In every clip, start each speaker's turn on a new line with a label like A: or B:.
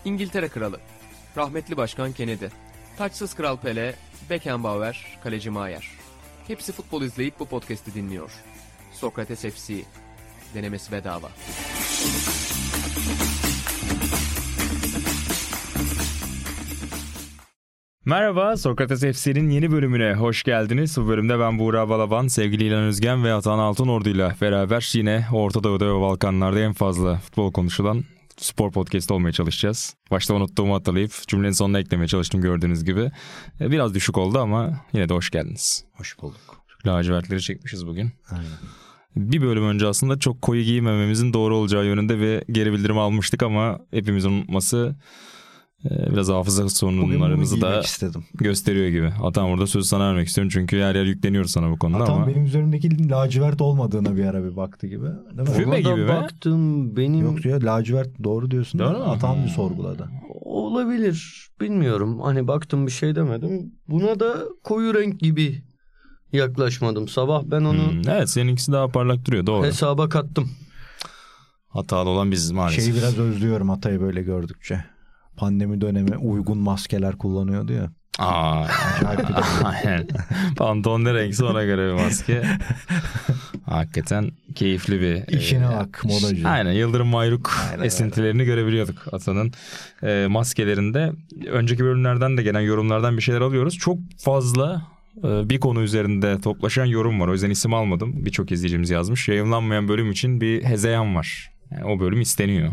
A: İngiltere Kralı, rahmetli Başkan Kennedy, taçsız Kral Pele, Beckenbauer, Kaleci Maier. Hepsi futbol izleyip bu podcast'i dinliyor. Sokrates FC, denemesi bedava.
B: Merhaba, Sokrates FC'nin yeni bölümüne hoş geldiniz. Bu bölümde ben Buğra Balaban, sevgili İlhan Özgen ve Atahan Altınordu ile beraber yine Orta Doğu'da ve Balkanlar'da en fazla futbol konuşulan spor podcast olmaya çalışacağız. Başta unuttuğumu hatırlayıp cümlenin sonuna eklemeye çalıştım gördüğünüz gibi. Biraz düşük oldu ama yine de hoş geldiniz.
C: Hoş bulduk.
B: Lacivertleri çekmişiz bugün.
C: Aynen.
B: Bir bölüm önce aslında çok koyu giymememizin doğru olacağı yönünde bir geri bildirim almıştık ama hepimizin unutması biraz hafıza sorunlarımızı da
C: istedim.
B: Gösteriyor gibi. Atahan, burada sözü sana vermek istiyorum çünkü yer yer yükleniyoruz sana bu konuda.
C: Atahan
B: ama
C: benim üzerimdeki lacivert olmadığına bir ara bir baktı gibi. Değil mi?
B: Füme gibi mi?
D: Baktım benim...
C: Yok diyor, lacivert doğru diyorsun.
B: Doğru mu?
C: Atahan bir sorguladı.
D: Olabilir. Bilmiyorum. Hani baktım bir şey demedim. Buna da koyu renk gibi yaklaşmadım. Sabah ben onu
B: Evet, seninkisi daha parlak duruyor, doğru.
D: hesaba kattım.
B: Hatalı olan biziz maalesef.
C: Şeyi biraz özlüyorum Atay'ı böyle gördükçe. Pandemi dönemi uygun maskeler kullanıyordu ya. Acayip bir de.
B: Aynen. Pantolon ne renkse ona göre bir maske. Hakikaten keyifli bir...
C: İşine bak, modacı.
B: Aynen, Yıldırım Mayruk
C: Aynen,
B: esintilerini görebiliyorduk Atan'ın maskelerinde. Önceki bölümlerden de gelen yorumlardan bir şeyler alıyoruz. Çok fazla bir konu üzerinde toplaşan yorum var. O yüzden isim almadım. Birçok izleyicimiz yazmış. Yayınlanmayan bölüm için bir hezeyan var. Yani o bölüm isteniyor.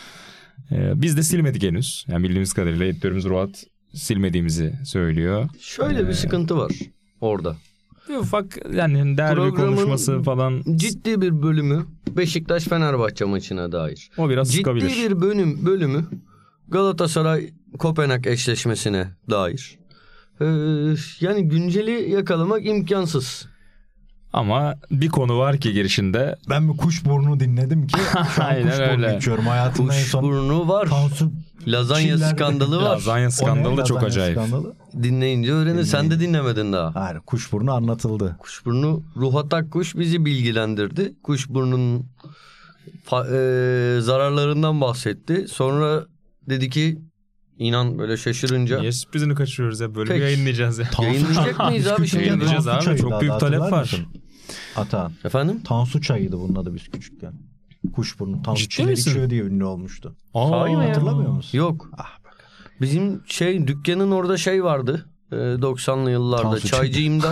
B: Biz de silmedik henüz. Yani bildiğimiz kadarıyla editörümüz Ruat silmediğimizi söylüyor.
D: Şöyle bir sıkıntı var orada.
B: Bir ufak yani derbi konuşması falan.
D: Ciddi bir bölümü Beşiktaş-Fenerbahçe maçına dair.
B: O biraz sıkabilir.
D: Ciddi bir bölümü Galatasaray-Kopenhag eşleşmesine dair. Yani günceli yakalamak imkansız.
B: Ama bir konu var ki girişinde.
C: Ben bir Kuşburnu dinledim ki şu an
B: Aynen
C: Kuşburnu
B: öyle.
C: içiyorum. Hayatımda en son
D: Kuşburnu var.
C: Tansu
D: Lazanya
C: Çiller'de-
D: skandalı var.
B: Lazanya skandalı da çok
C: Lazanya
B: acayip.
C: skandalı?
D: Dinleyince öğrenir. Sen de dinlemedin daha.
C: Hayır, Kuşburnu anlatıldı.
D: Kuşburnu, Ruhat Akkuş bizi bilgilendirdi. Kuşburnu'nun zararlarından bahsetti. Sonra dedi ki inan böyle şaşırınca.
B: Niye sürprizini kaçırıyoruz ya? Bölümü
D: Peki.
B: yayınlayacağız ya.
D: Yayınlayacak mıyız abi şimdi?
B: Yayınlayacağız abi.
C: Çayı'ydı
B: Çok büyük
C: adı,
B: talep
C: hatırlar
B: var.
C: mısın? Atahan.
D: Efendim?
C: Tansu çayıydı bunun adı biz küçükken. Kuşburnu. Tansu
B: Ciddi
C: Çiller
B: misin?
C: içiyor diye ünlü olmuştu.
D: Sahi mi ya?
C: Hatırlamıyor musun?
D: Yok.
C: Ah bak.
D: Bizim dükkanın orada vardı. 90'lı yıllarda
C: Tansu
D: çaycı İmdat.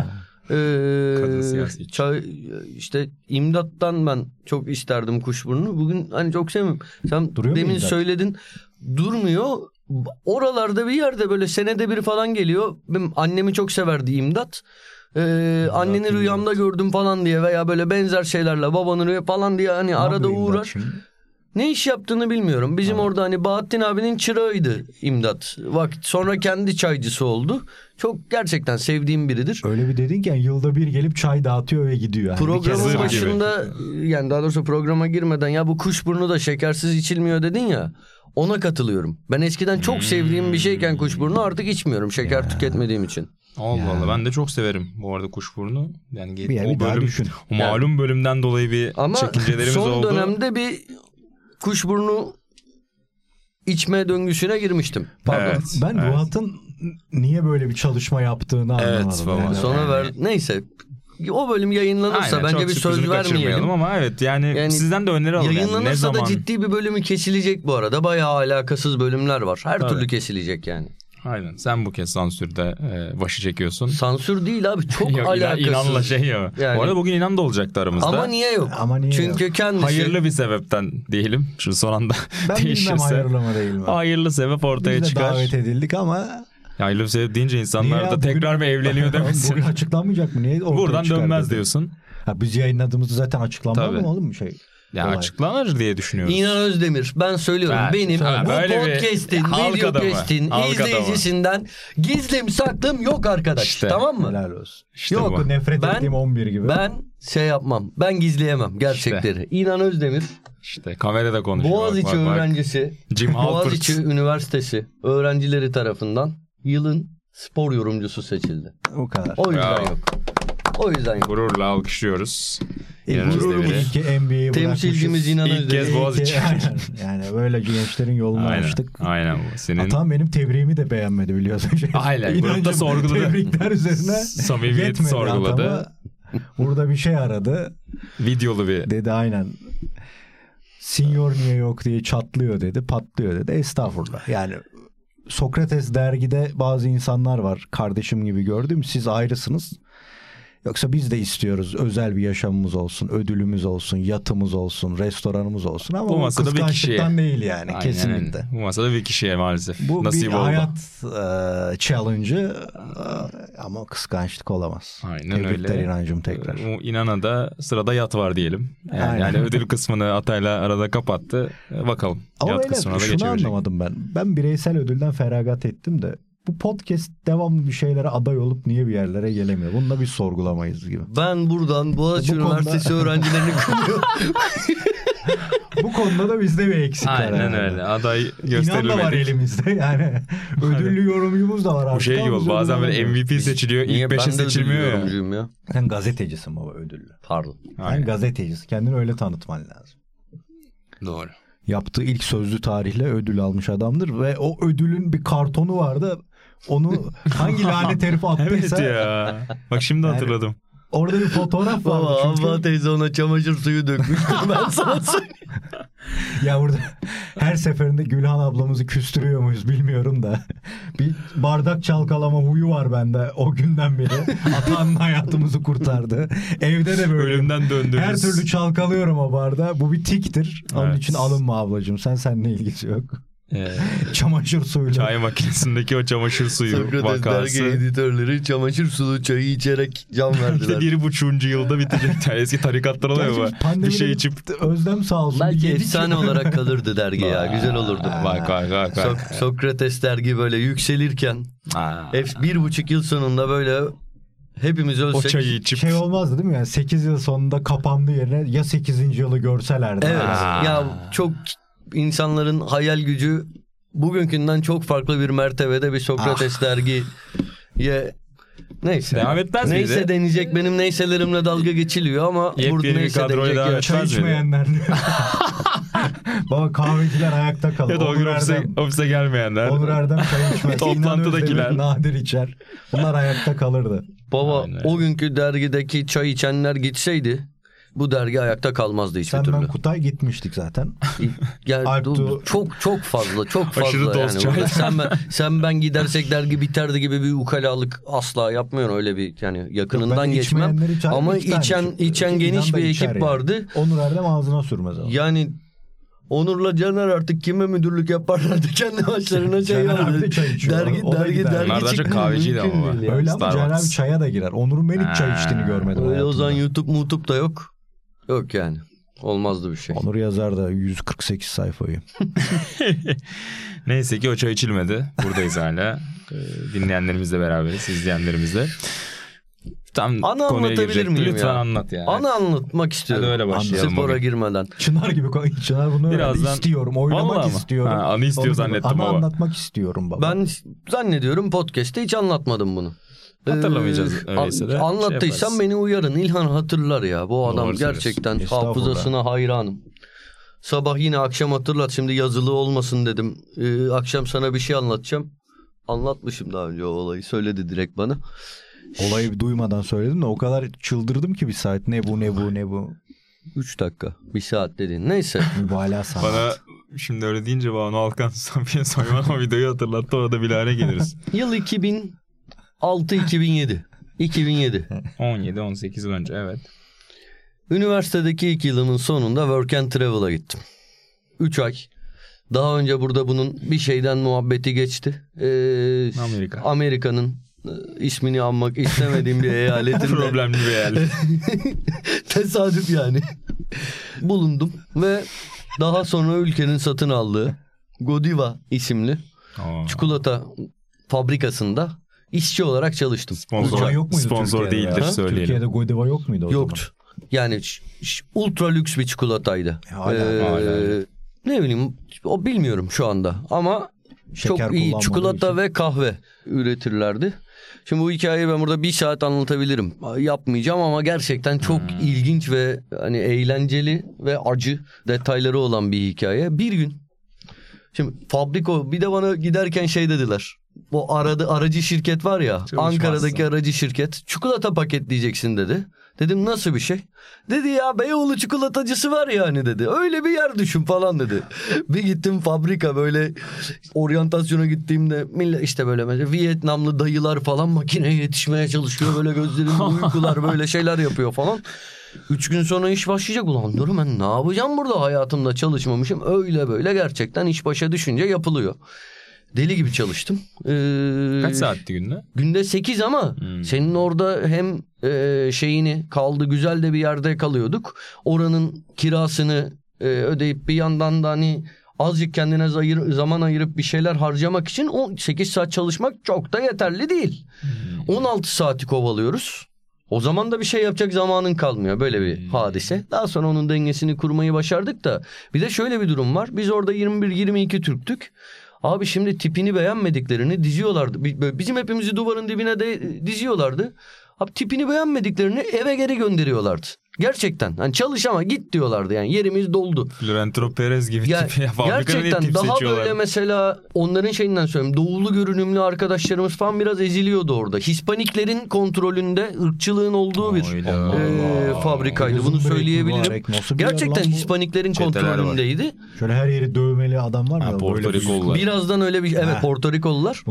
B: Kadın siyasetçi.
D: Çay işte İmdat'tan ben çok isterdim Kuşburnu. Bugün hani çok sevmiyorum. Sen
C: Duruyor mu
D: demin
C: İmdat?
D: söyledin. Durmuyor. Oralarda bir yerde böyle senede bir falan geliyor. Benim annemi çok severdi İmdat. Anneni rüyamda gördüm falan diye veya böyle benzer şeylerle babanı rüya falan diye hani arada
C: yapıyor İmdat
D: uğrar.
C: şimdi?
D: Ne iş yaptığını bilmiyorum. Bizim orada hani Bahattin abinin çırağıydı İmdat. Sonra kendi çaycısı oldu. Çok gerçekten sevdiğim biridir.
C: Öyle bir dedin ki yani yılda bir gelip çay dağıtıyor ve gidiyor. Yani
D: Programın
C: bir kere-
D: başında yani daha doğrusu programa girmeden ya bu kuşburnu da şekersiz içilmiyor dedin ya. Ona katılıyorum. Ben eskiden çok sevdiğim bir şeyken kuşburnu artık içmiyorum şeker tüketmediğim için.
B: Allah Allah, ben de çok severim bu arada Kuşburnu. Yani
C: Bir yer, bir daha düşün.
B: o malum bölümden dolayı bir
D: Ama
B: çekincelerimiz
D: son
B: oldu.
D: dönemde bir kuşburnu içme döngüsüne girmiştim. Pardon.
B: Evet.
C: Ben Ruhat'ın niye böyle bir çalışma yaptığını
B: Evet,
C: anlamadım.
B: baba.
C: Yani.
D: Sonra neyse o bölüm yayınlanırsa
B: Aynen,
D: bence
B: çok
D: bir söz
B: sürprizini kaçırmayalım
D: vermeyelim.
B: ama evet yani sizden de öneri alalım.
D: Yayınlanırsa
B: yani. Ne zaman?
D: da ciddi bir bölümü kesilecek bu arada. Bayağı alakasız bölümler var. Her
B: Tabii.
D: türlü kesilecek yani.
B: Aynen, sen bu kez sansürde başı çekiyorsun.
D: Sansür değil abi, çok
B: Yok,
D: alakasız.
B: İnan'la şey ya.
D: Yani.
B: Bu arada bugün İnan da olacaktı aramızda.
D: Ama niye yok?
C: Ama niye
D: Çünkü
C: yok?
D: kendisi
B: Hayırlı bir sebepten diyelim. Şu son anda
C: Ben bilmem
B: değişirse.
C: hayırlı mı değil mi?
B: Hayırlı sebep ortaya
C: Biz de
B: çıkar.
C: davet edildik ama
B: Hayırlı bir sebep deyince insanlar
C: Niye
B: da
C: ya?
B: tekrar mı evleniyor demesin.
C: bugün açıklanmayacak mı? Niye ortaya
B: Buradan
C: çıkar
B: dönmez
C: dedi?
B: diyorsun.
C: Ha, biz yayınladığımızda zaten açıklanmadı
B: Tabii.
C: mı oğlum bir şey?
B: Ya
C: Olay.
B: açıklanır diye düşünüyoruz.
D: İnan Özdemir, ben söylüyorum,
B: Ha,
D: benim
B: ha,
D: bu
B: böyle bir
D: podcast'in,
B: halk adamı,
D: videocast'in
B: halk adamı.
D: izleyicisinden gizlim saklım yok arkadaş.
B: İşte.
D: Tamam mı?
C: Helal olsun.
B: İşte
D: Yok,
B: bu.
C: Nefret
D: Ben-
C: ettiğim 11 gibi.
D: Ben yapmam. Ben gizleyemem gerçekleri. İnan Özdemir,
B: İşte kamerada konuşuyor.
D: Boğaziçi
B: Bak, bak, bak.
D: öğrencisi,
B: Jim Halpert.
D: Boğaziçi Üniversitesi öğrencileri tarafından yılın spor yorumcusu seçildi.
C: O kadar.
D: O yüzden
B: Bravo.
D: yok. O yüzden yok.
B: Gururla alkışlıyoruz.
C: İyi ki NBA'yi
D: temsilcimiz İnan
B: İlk kez Boğaziçi.
C: Yani böyle gençlerin yolunu açtık.
B: Aynen bu. Senin...
C: Atam benim tebriğimi de beğenmedi biliyorsun.
B: Aynen. Grupta sorguladı.
C: Tebrikler üzerine
B: samimiyeti sorguladı.
C: Atama. Burada bir şey aradı.
B: Videolu bir.
C: Dedi aynen. Senior niye yok diye çatlıyor dedi. Patlıyor dedi. Estağfurullah. Yani Sokrates dergide bazı insanlar var. Kardeşim gibi gördüm. Siz ayrısınız. Yoksa biz de istiyoruz özel bir yaşamımız olsun, ödülümüz olsun, yatımız olsun, restoranımız olsun ama bu kıskançlıktan değil yani. Aynen, kesinlikle.
B: Bu masada bir kişiye maalesef
C: bu
B: nasip
C: bir
B: oldu.
C: Hayat challenge'ı ama kıskançlık olamaz.
B: Aynen
C: Tebrikler
B: öyle.
C: İnancım tekrar.
B: İnan'a da sırada yat var diyelim. Yani ödül kısmını Atay'la arada kapattı. Bakalım.
C: Ama
B: yat kısmına da
C: şunu anlamadım ben. Ben bireysel ödülden feragat ettim de bu podcast devamlı bir şeylere aday olup niye bir yerlere gelemiyor? Bunu da bir sorgulamayız gibi.
D: Ben buradan Boğaziçi Üniversitesi öğrencilerini kınıyorum.
C: Bu konuda da bizde bir eksik var.
B: Aynen öyle. Aday gösterilmedi.
C: İnan da var elimizde. Yani ödüllü yorumcumuz da var artık.
B: Bu şey gibi bazen böyle MVP seçiliyor. İlk 5'e seçilmiyor
D: ya.
C: Sen gazetecisin baba ödüllü.
D: Pardon.
C: Sen gazetecisin. Kendini öyle tanıtman lazım.
B: Doğru.
C: Yaptığı ilk sözlü tarihle ödül almış adamdır ve o ödülün bir kartonu vardı. Onu hangi lanet herif attıysa.
B: Evet ya. Bak şimdi hatırladım.
C: Orada bir fotoğraf var.
D: Abla teyze ona çamaşır suyu dökmüştür ben sana söyleyeyim.
C: Ya burada her seferinde Gülhan ablamızı küstürüyor muyuz bilmiyorum da. Bir bardak çalkalama huyu var bende o günden beri. Atanın hayatımızı kurtardı. Evde de böyle.
B: Ölümden döndüğümüz.
C: Her türlü çalkalıyorum o bardağı. Bu bir tiktir. Onun için alınma ablacığım. Seninle ilgisi yok. Çamaşır suyuyla.
B: Çay makinesindeki o çamaşır suyu
D: Sokrates
B: vakası.
D: dergi editörleri çamaşır sulu çayı içerek can verdiler.
B: İşte 1,5. yılda bitecek. Eski tarikatlar oluyor mu?
C: Bir şey içip Özlem sağ olsun.
D: Belki efsane olarak kalırdı dergi ya. Güzel olurdu.
B: Bak.
D: Sokrates dergi böyle yükselirken 1,5 yıl sonunda böyle hepimiz ölsek.
B: O çayı içip.
C: Şey olmazdı değil mi? Yani 8 yıl sonunda kapandı yerine ya 8. yılı görselerdi.
D: Evet. Ya çok insanların hayal gücü bugünkünden çok farklı bir mertebede bir Sokrates dergiye neyse.
B: Devam etmez miydi?
D: Neyse denecek benim neyselerimle dalga geçiliyor ama burada neyse denecek ya.
C: Çay içmeyenler. Baba kahveciler ayakta kalır.
B: Ya da o gün ofise gelmeyenler.
C: Onur Erdem çay içmez.
B: Toplantıdakiler.
C: Nadir içer. Bunlar ayakta kalırdı.
D: Baba o günkü dergideki çay içenler gitseydi bu dergi ayakta kalmazdı hiçbir türlü.
C: Sen ben Kutay gitmiştik zaten.
D: Yani çok fazla
B: Aşırı
D: yani. Sen ben gidersek dergi biterdi gibi bir ukalalık asla yapmıyorum öyle bir yani yakınından geçmem. Ama içen geniş bir ekip yani. Vardı.
C: Onur Erdem ağzına sürmez ama.
D: Yani Onur'la Caner artık kime müdürlük yaparlardı kendi başlarına çay aldı. Dergi
B: çıktı. Kahveciydi ama.
C: Öyle ama Caner abi çaya da girer. Onur'un ben hiç çay içtiğini görmedim.
D: Öyle o zaman YouTube da yok. Yok yani. Olmazdı bir şey.
C: Onur yazar da 148 sayfayı.
B: Neyse ki o çay içilmedi. Buradayız hala. Dinleyenlerimizle beraberiz. İzleyenlerimizle. Tam
D: ana anlatabilir miyim
B: lütfen
D: ya?
B: Anlat yani.
D: Ana anlatmak istiyorum.
B: Hadi öyle başlayalım.
D: Spora girmeden.
C: Çınar gibi. Çınar bunu
B: birazdan
C: istiyorum. Oynamak istiyorum.
B: Anı istiyor zannettim baba.
C: Ana anlatmak istiyorum baba.
D: Ben zannediyorum podcast'te hiç anlatmadım bunu.
B: Hatırlamayacağız öyleyse de.
D: Anlattıysam beni uyarın. İlhan hatırlar ya. Bu adam doğru gerçekten hafızasına hayranım. Sabah yine akşam hatırlat. Şimdi yazılı olmasın dedim. Akşam sana bir şey anlatacağım. Anlatmışım daha önce o olayı. Söyledi direkt bana.
C: Olayı duymadan söyledim de o kadar çıldırdım ki bir saat. Ne bu.
D: 3 dakika. 1 saat dedin. Neyse.
C: Mübalağa sanat.
B: Bana şimdi öyle deyince Banu Alkan Safiye Soyman o videoyu hatırlattı. Orada bilahare geliriz.
D: Yıl 2006-2007. 2007.
B: 17-18 yıl önce evet.
D: Üniversitedeki ilk yılımın sonunda Work and Travel'a gittim. 3 ay. Daha önce burada bunun bir şeyden muhabbeti geçti. Amerika'nın ismini anmak istemediğim bir eyaletinde.
B: Problemli bir eyalet.
D: Tesadüf yani. Bulundum ve daha sonra ülkenin satın aldığı Godiva isimli çikolata fabrikasında işçi olarak çalıştım.
B: Sponsor değildir söyleyelim.
C: Türkiye'de Godiva yok muydu o
D: Yoktu.
C: zaman?
D: Yani ultra lüks bir çikolataydı.
C: Hala.
D: Ne bileyim bilmiyorum şu anda ama şeker çok iyi çikolata ve kahve üretirlerdi. Şimdi bu hikayeyi ben burada 1 saat anlatabilirim. Yapmayacağım ama gerçekten çok ilginç ve hani eğlenceli ve acı detayları olan bir hikaye. Bir gün şimdi Fabriko bir de bana giderken şey dediler. O aracı şirket var ya, Ankara'daki aracı şirket, çikolata paketleyeceksin dedi. Dedim nasıl bir şey? Dedi ya Beyoğlu çikolatacısı var ya hani dedi. Öyle bir yer düşün falan dedi. Bir gittim fabrika, böyle oryantasyona gittiğimde millet işte böyle mesela Vietnamlı dayılar falan makineye yetişmeye çalışıyor. Böyle gözlerinde uykular, böyle şeyler yapıyor falan. 3 gün sonra iş başlayacak. Ulan diyorum ben ne yapacağım burada, hayatımda çalışmamışım. Öyle böyle gerçekten iş başa düşünce yapılıyor. Deli gibi çalıştım.
B: Kaç saatti günde?
D: Günde 8 ama senin orada hem şeyini kaldı, güzel de bir yerde kalıyorduk. Oranın kirasını ödeyip bir yandan da hani azıcık kendine zaman ayırıp bir şeyler harcamak için 8 saat çalışmak çok da yeterli değil. 16 saati kovalıyoruz. O zaman da bir şey yapacak zamanın kalmıyor, böyle bir hadise. Daha sonra onun dengesini kurmayı başardık da bir de şöyle bir durum var. Biz orada 21-22 Türktük. Abi şimdi tipini beğenmediklerini diziyorlardı. Bizim hepimizi duvarın dibine de diziyorlardı. Abi tipini beğenmediklerini eve geri gönderiyorlardı. Gerçekten. Hani çalış ama git diyorlardı yani. Yerimiz doldu.
B: Florentino Perez gibi tipi.
D: Gerçekten daha böyle mesela onların şeyinden söyleyeyim. Doğulu görünümlü arkadaşlarımız falan biraz eziliyordu orada. Hispaniklerin kontrolünde ırkçılığın olduğu bir fabrikaydı. Bunu söyleyebilirim. Gerçekten Hispaniklerin kontrolündeydi.
C: Şöyle her yeri dövmeli adam var mı?
B: Porto Rikolular.
D: Birazdan öyle bir Porto Rikolular.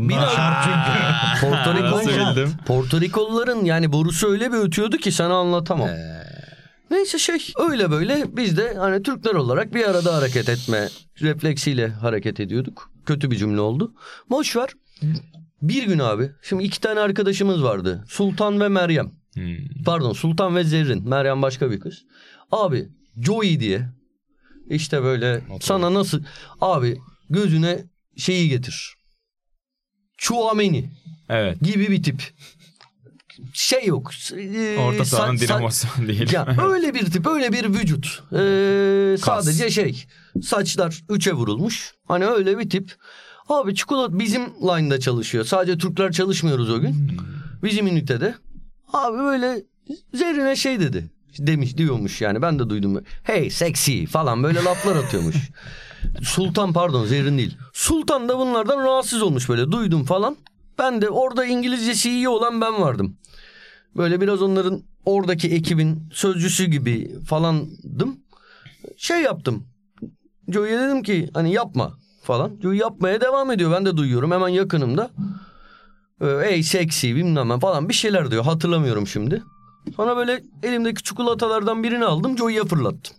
D: Porto Rikoluların yani borusu öyle bir ötüyordu ki sana anlatamam. Neyse öyle böyle biz de hani Türkler olarak bir arada hareket etme refleksiyle hareket ediyorduk. Kötü bir cümle oldu. Boş ver. Bir gün abi şimdi 2 tane arkadaşımız vardı. Sultan ve Meryem. Pardon, Sultan ve Zerrin. Meryem başka bir kız. Abi Joey diye işte böyle sana nasıl abi gözüne şeyi getir. Chouameni gibi bir tip. Şey yok.
B: Orta sahanın dinamosu değil.
D: Ya öyle bir tip, öyle bir vücut. Sadece saçlar 3'e vurulmuş. Hani öyle bir tip. Abi çikolata bizim line'da çalışıyor. Sadece Türkler çalışmıyoruz o gün. Bizim ünitede. Abi böyle Zerrin'e şey dedi. Diyormuş yani, ben de duydum. Hey sexy falan böyle laflar atıyormuş. Sultan, pardon Zerrin değil. Sultan da bunlardan rahatsız olmuş, böyle duydum falan. Ben de orada İngilizcesi iyi olan ben vardım. Böyle biraz onların oradaki ekibin sözcüsü gibi falandım. Yaptım. Joey'e dedim ki hani yapma falan. Joey yapmaya devam ediyor. Ben de duyuyorum hemen yakınımda. Ey sexy bilmem ne falan bir şeyler diyor. Hatırlamıyorum şimdi. Sonra böyle elimdeki çikolatalardan birini aldım. Joey'e fırlattım.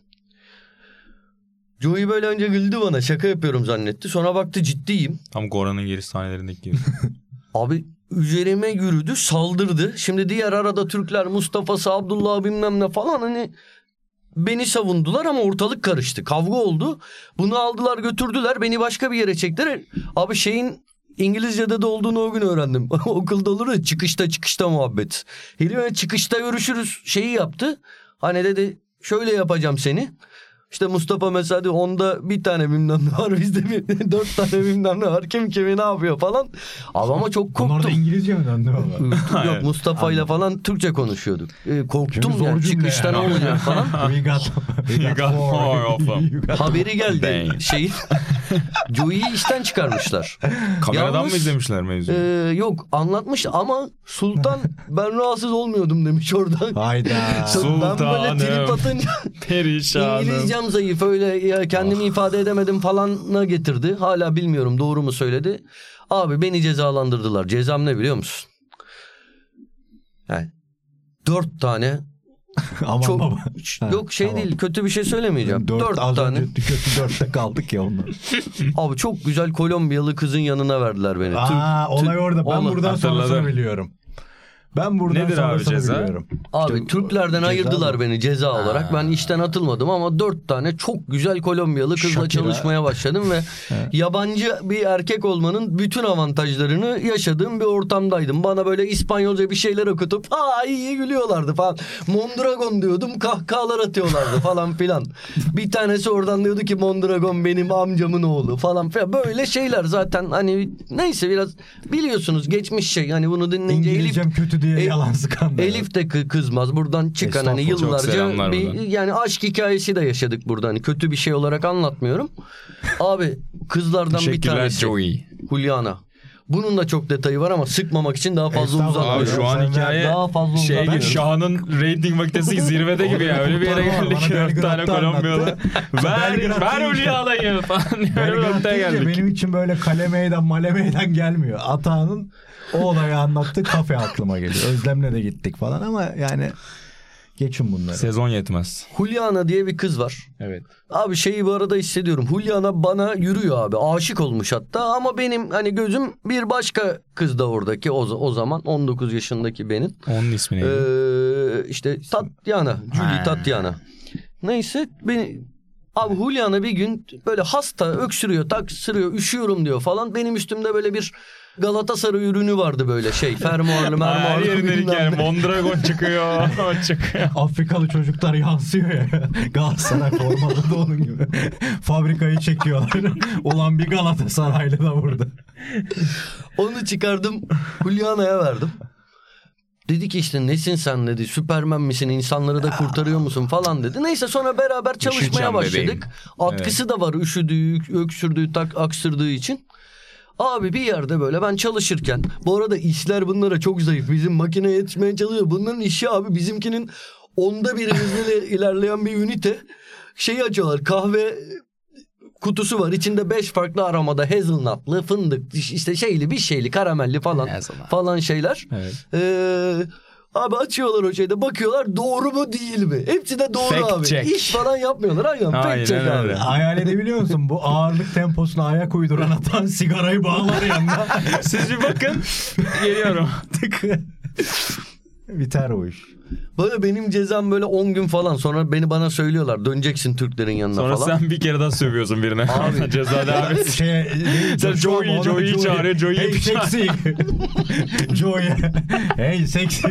D: Joey böyle önce güldü bana. Şaka yapıyorum zannetti. Sonra baktı ciddiyim.
B: Tam Goran'ın geri sahnelerindeki gibi.
D: Abi üzerime yürüdü, saldırdı. Şimdi diğer arada Türkler, Mustafa'sı, Abdullah bilmem ne falan hani beni savundular ama ortalık karıştı. Kavga oldu. Bunu aldılar götürdüler, beni başka bir yere çektiler. Abi İngilizce'de de olduğunu o gün öğrendim. Okulda olur ya çıkışta muhabbet. Herif çıkışta görüşürüz yaptı. Hani dedi şöyle yapacağım seni. İşte Mustafa mesela diyor, onda bir tane bilmem ne var, bizde 4 tane bilmem ne var. Kim kimi ne yapıyor falan. Abi ama çok korktum.
C: Onlar da İngilizce mi döndü?
D: Yok, Mustafa ile falan Türkçe konuşuyorduk. Korktum ya, çıkışta ne olacak falan.
C: We got more of them.
D: Haberi geldi Joey'i işten çıkarmışlar.
B: Kameradan mı izlemişler mevzuyu?
D: Yok, anlatmış ama Sultan ben rahatsız olmuyordum demiş orada.
C: Hayda.
D: Ben böyle trip atınca
B: Perişanım.
D: İngilizcem zayıf, öyle ya kendimi ifade edemedim falanına getirdi. Hala bilmiyorum doğru mu söyledi. Abi beni cezalandırdılar. Cezam ne biliyor musun? Yani 4 tane
C: Aman
D: çok
C: baba.
D: yok tamam. Değil, kötü bir şey söylemeyeceğim. 4 tane.
C: Kötü 4'te kaldık ya onlar.
D: Abi çok güzel Kolombiyalı kızın yanına verdiler beni.
C: Olay orada. Ben buradan sonrasını biliyorum. Ben buradan
B: Nedir abi
C: sonrasını
B: ceza?
C: biliyorum.
D: Abi
C: İşte
D: Türklerden
C: ceza
D: ayırdılar
C: mı?
D: beni ceza olarak. Ben işten atılmadım ama 4 tane çok güzel Kolombiyalı kızla
C: Shakira.
D: çalışmaya başladım ve yabancı bir erkek olmanın bütün avantajlarını yaşadığım bir ortamdaydım. Bana böyle İspanyolca bir şeyler okutup iyi gülüyorlardı falan. Mondragon diyordum, kahkahalar atıyorlardı falan filan. Bir tanesi oradan diyordu ki Mondragon benim amcamın oğlu falan filan. Böyle şeyler zaten hani neyse biraz biliyorsunuz geçmiş şey. Hani bunu dinleyince
C: İngilizcem kötü diye yalan sıkanlar.
D: Elif de kızmaz. Buradan çıkan hani
B: Estağfurullah, çok
D: yıllarca
B: selamlar
D: bir
B: buradan.
D: yani aşk hikayesi de yaşadık burada. Hani kötü bir şey olarak anlatmıyorum. Abi kızlardan bir
B: Teşekkürler
D: tanesi
B: Joey.
D: Juliana. Bunun da çok detayı var ama sıkmamak için daha fazla
C: Estağfurullah.
B: Abi
D: uzatmıyorum.
B: şu an
C: Sen
B: hikaye
D: daha fazla
B: şey gibi
D: uzatmıyorum.
B: Şahan'ın rating vakitesi zirvede gibi ya. Öyle bir yere
C: Kurtarma var.
B: geldik ki
C: Bana
B: 4 tane
C: Belgrad'da
B: Kolombiyalı.
C: anlattı.
B: ver
C: Belgrad deyince-
B: Hülya'layı falan diye öyle bir
C: Belgrad
B: noktaya
C: deyince
B: geldik.
C: benim için böyle kale meydan male meydan gelmiyor. Atağan'ın o olayı anlattı, kafe aklıma geliyor. Özlem'le de gittik falan ama yani geçin bunları.
B: Sezon yetmez.
D: Juliana diye bir kız var.
B: Evet.
D: Abi şeyi bu arada hissediyorum. Juliana bana yürüyor abi. Aşık olmuş hatta ama benim hani gözüm bir başka kızda oradaki o zaman 19 yaşındaki benim.
B: Onun ismi neydi?
D: İşte Tatyana. Julie Tatyana. Neyse abi Juliana bir gün böyle hasta öksürüyor, taksırıyor, üşüyorum diyor falan. Benim üstümde böyle bir Galatasaray ürünü vardı böyle şey. Fermuarlı
B: Her
D: mermuarlı.
B: yerinden
D: bilmem
B: hikaye.
D: ne.
B: Mondragon çıkıyor. çıkıyor.
C: Afrikalı çocuklar yansıyor ya. Galatasaray formalı da onun gibi. Fabrikayı çekiyorlar. Ulan bir Galatasaraylı da burada.
D: Onu çıkardım Juliana'ya verdim. Dedi ki işte nesin sen dedi. Süpermen misin? İnsanları da kurtarıyor musun falan dedi. Neyse sonra beraber çalışmaya
B: Üşüyeceğim
D: başladık.
B: bebeğim.
D: Atkısı da var üşüdüğü, öksürdüğü, aksırdığı için. Abi bir yerde böyle ben çalışırken bu arada işler bunlara çok zayıf. Bizim makine yetişmeye çalışıyor. Bunların işi abi bizimkinin 1/10 hızıyla ilerleyen bir ünite. Şeyi açıyorlar kahve kutusu var. İçinde 5 farklı aramada hazelnutlı, fındık, işte şeyli bir şeyli, karamelli falan
B: Hazelnut.
D: falan şeyler.
B: Evet.
D: Abi açıyorlar o şeyde bakıyorlar doğru mu değil mi? Hepsi de doğru
B: Fact
D: abi.
B: check.
D: İş falan yapmıyorlar. Aynen
B: Aynen
D: fact check abi.
B: öyle.
C: Hayal edebiliyor musun? Bu ağırlık temposuna ayak uyduran atan sigarayı bağlar yanına.
B: Siz bir bakın. Geliyorum.
C: Tık. Biter o iş.
D: Böyle benim cezam böyle 10 gün falan sonra bana söylüyorlar döneceksin Türklerin yanına
B: Sonra
D: falan.
B: sen bir kere daha sövüyorsun birine.
D: Abi.
B: Ceza devam et. Sen Joey'yi çağırıyor, Joey'yi
C: Hey
B: bir
C: seksi. Joey. Hey seksi.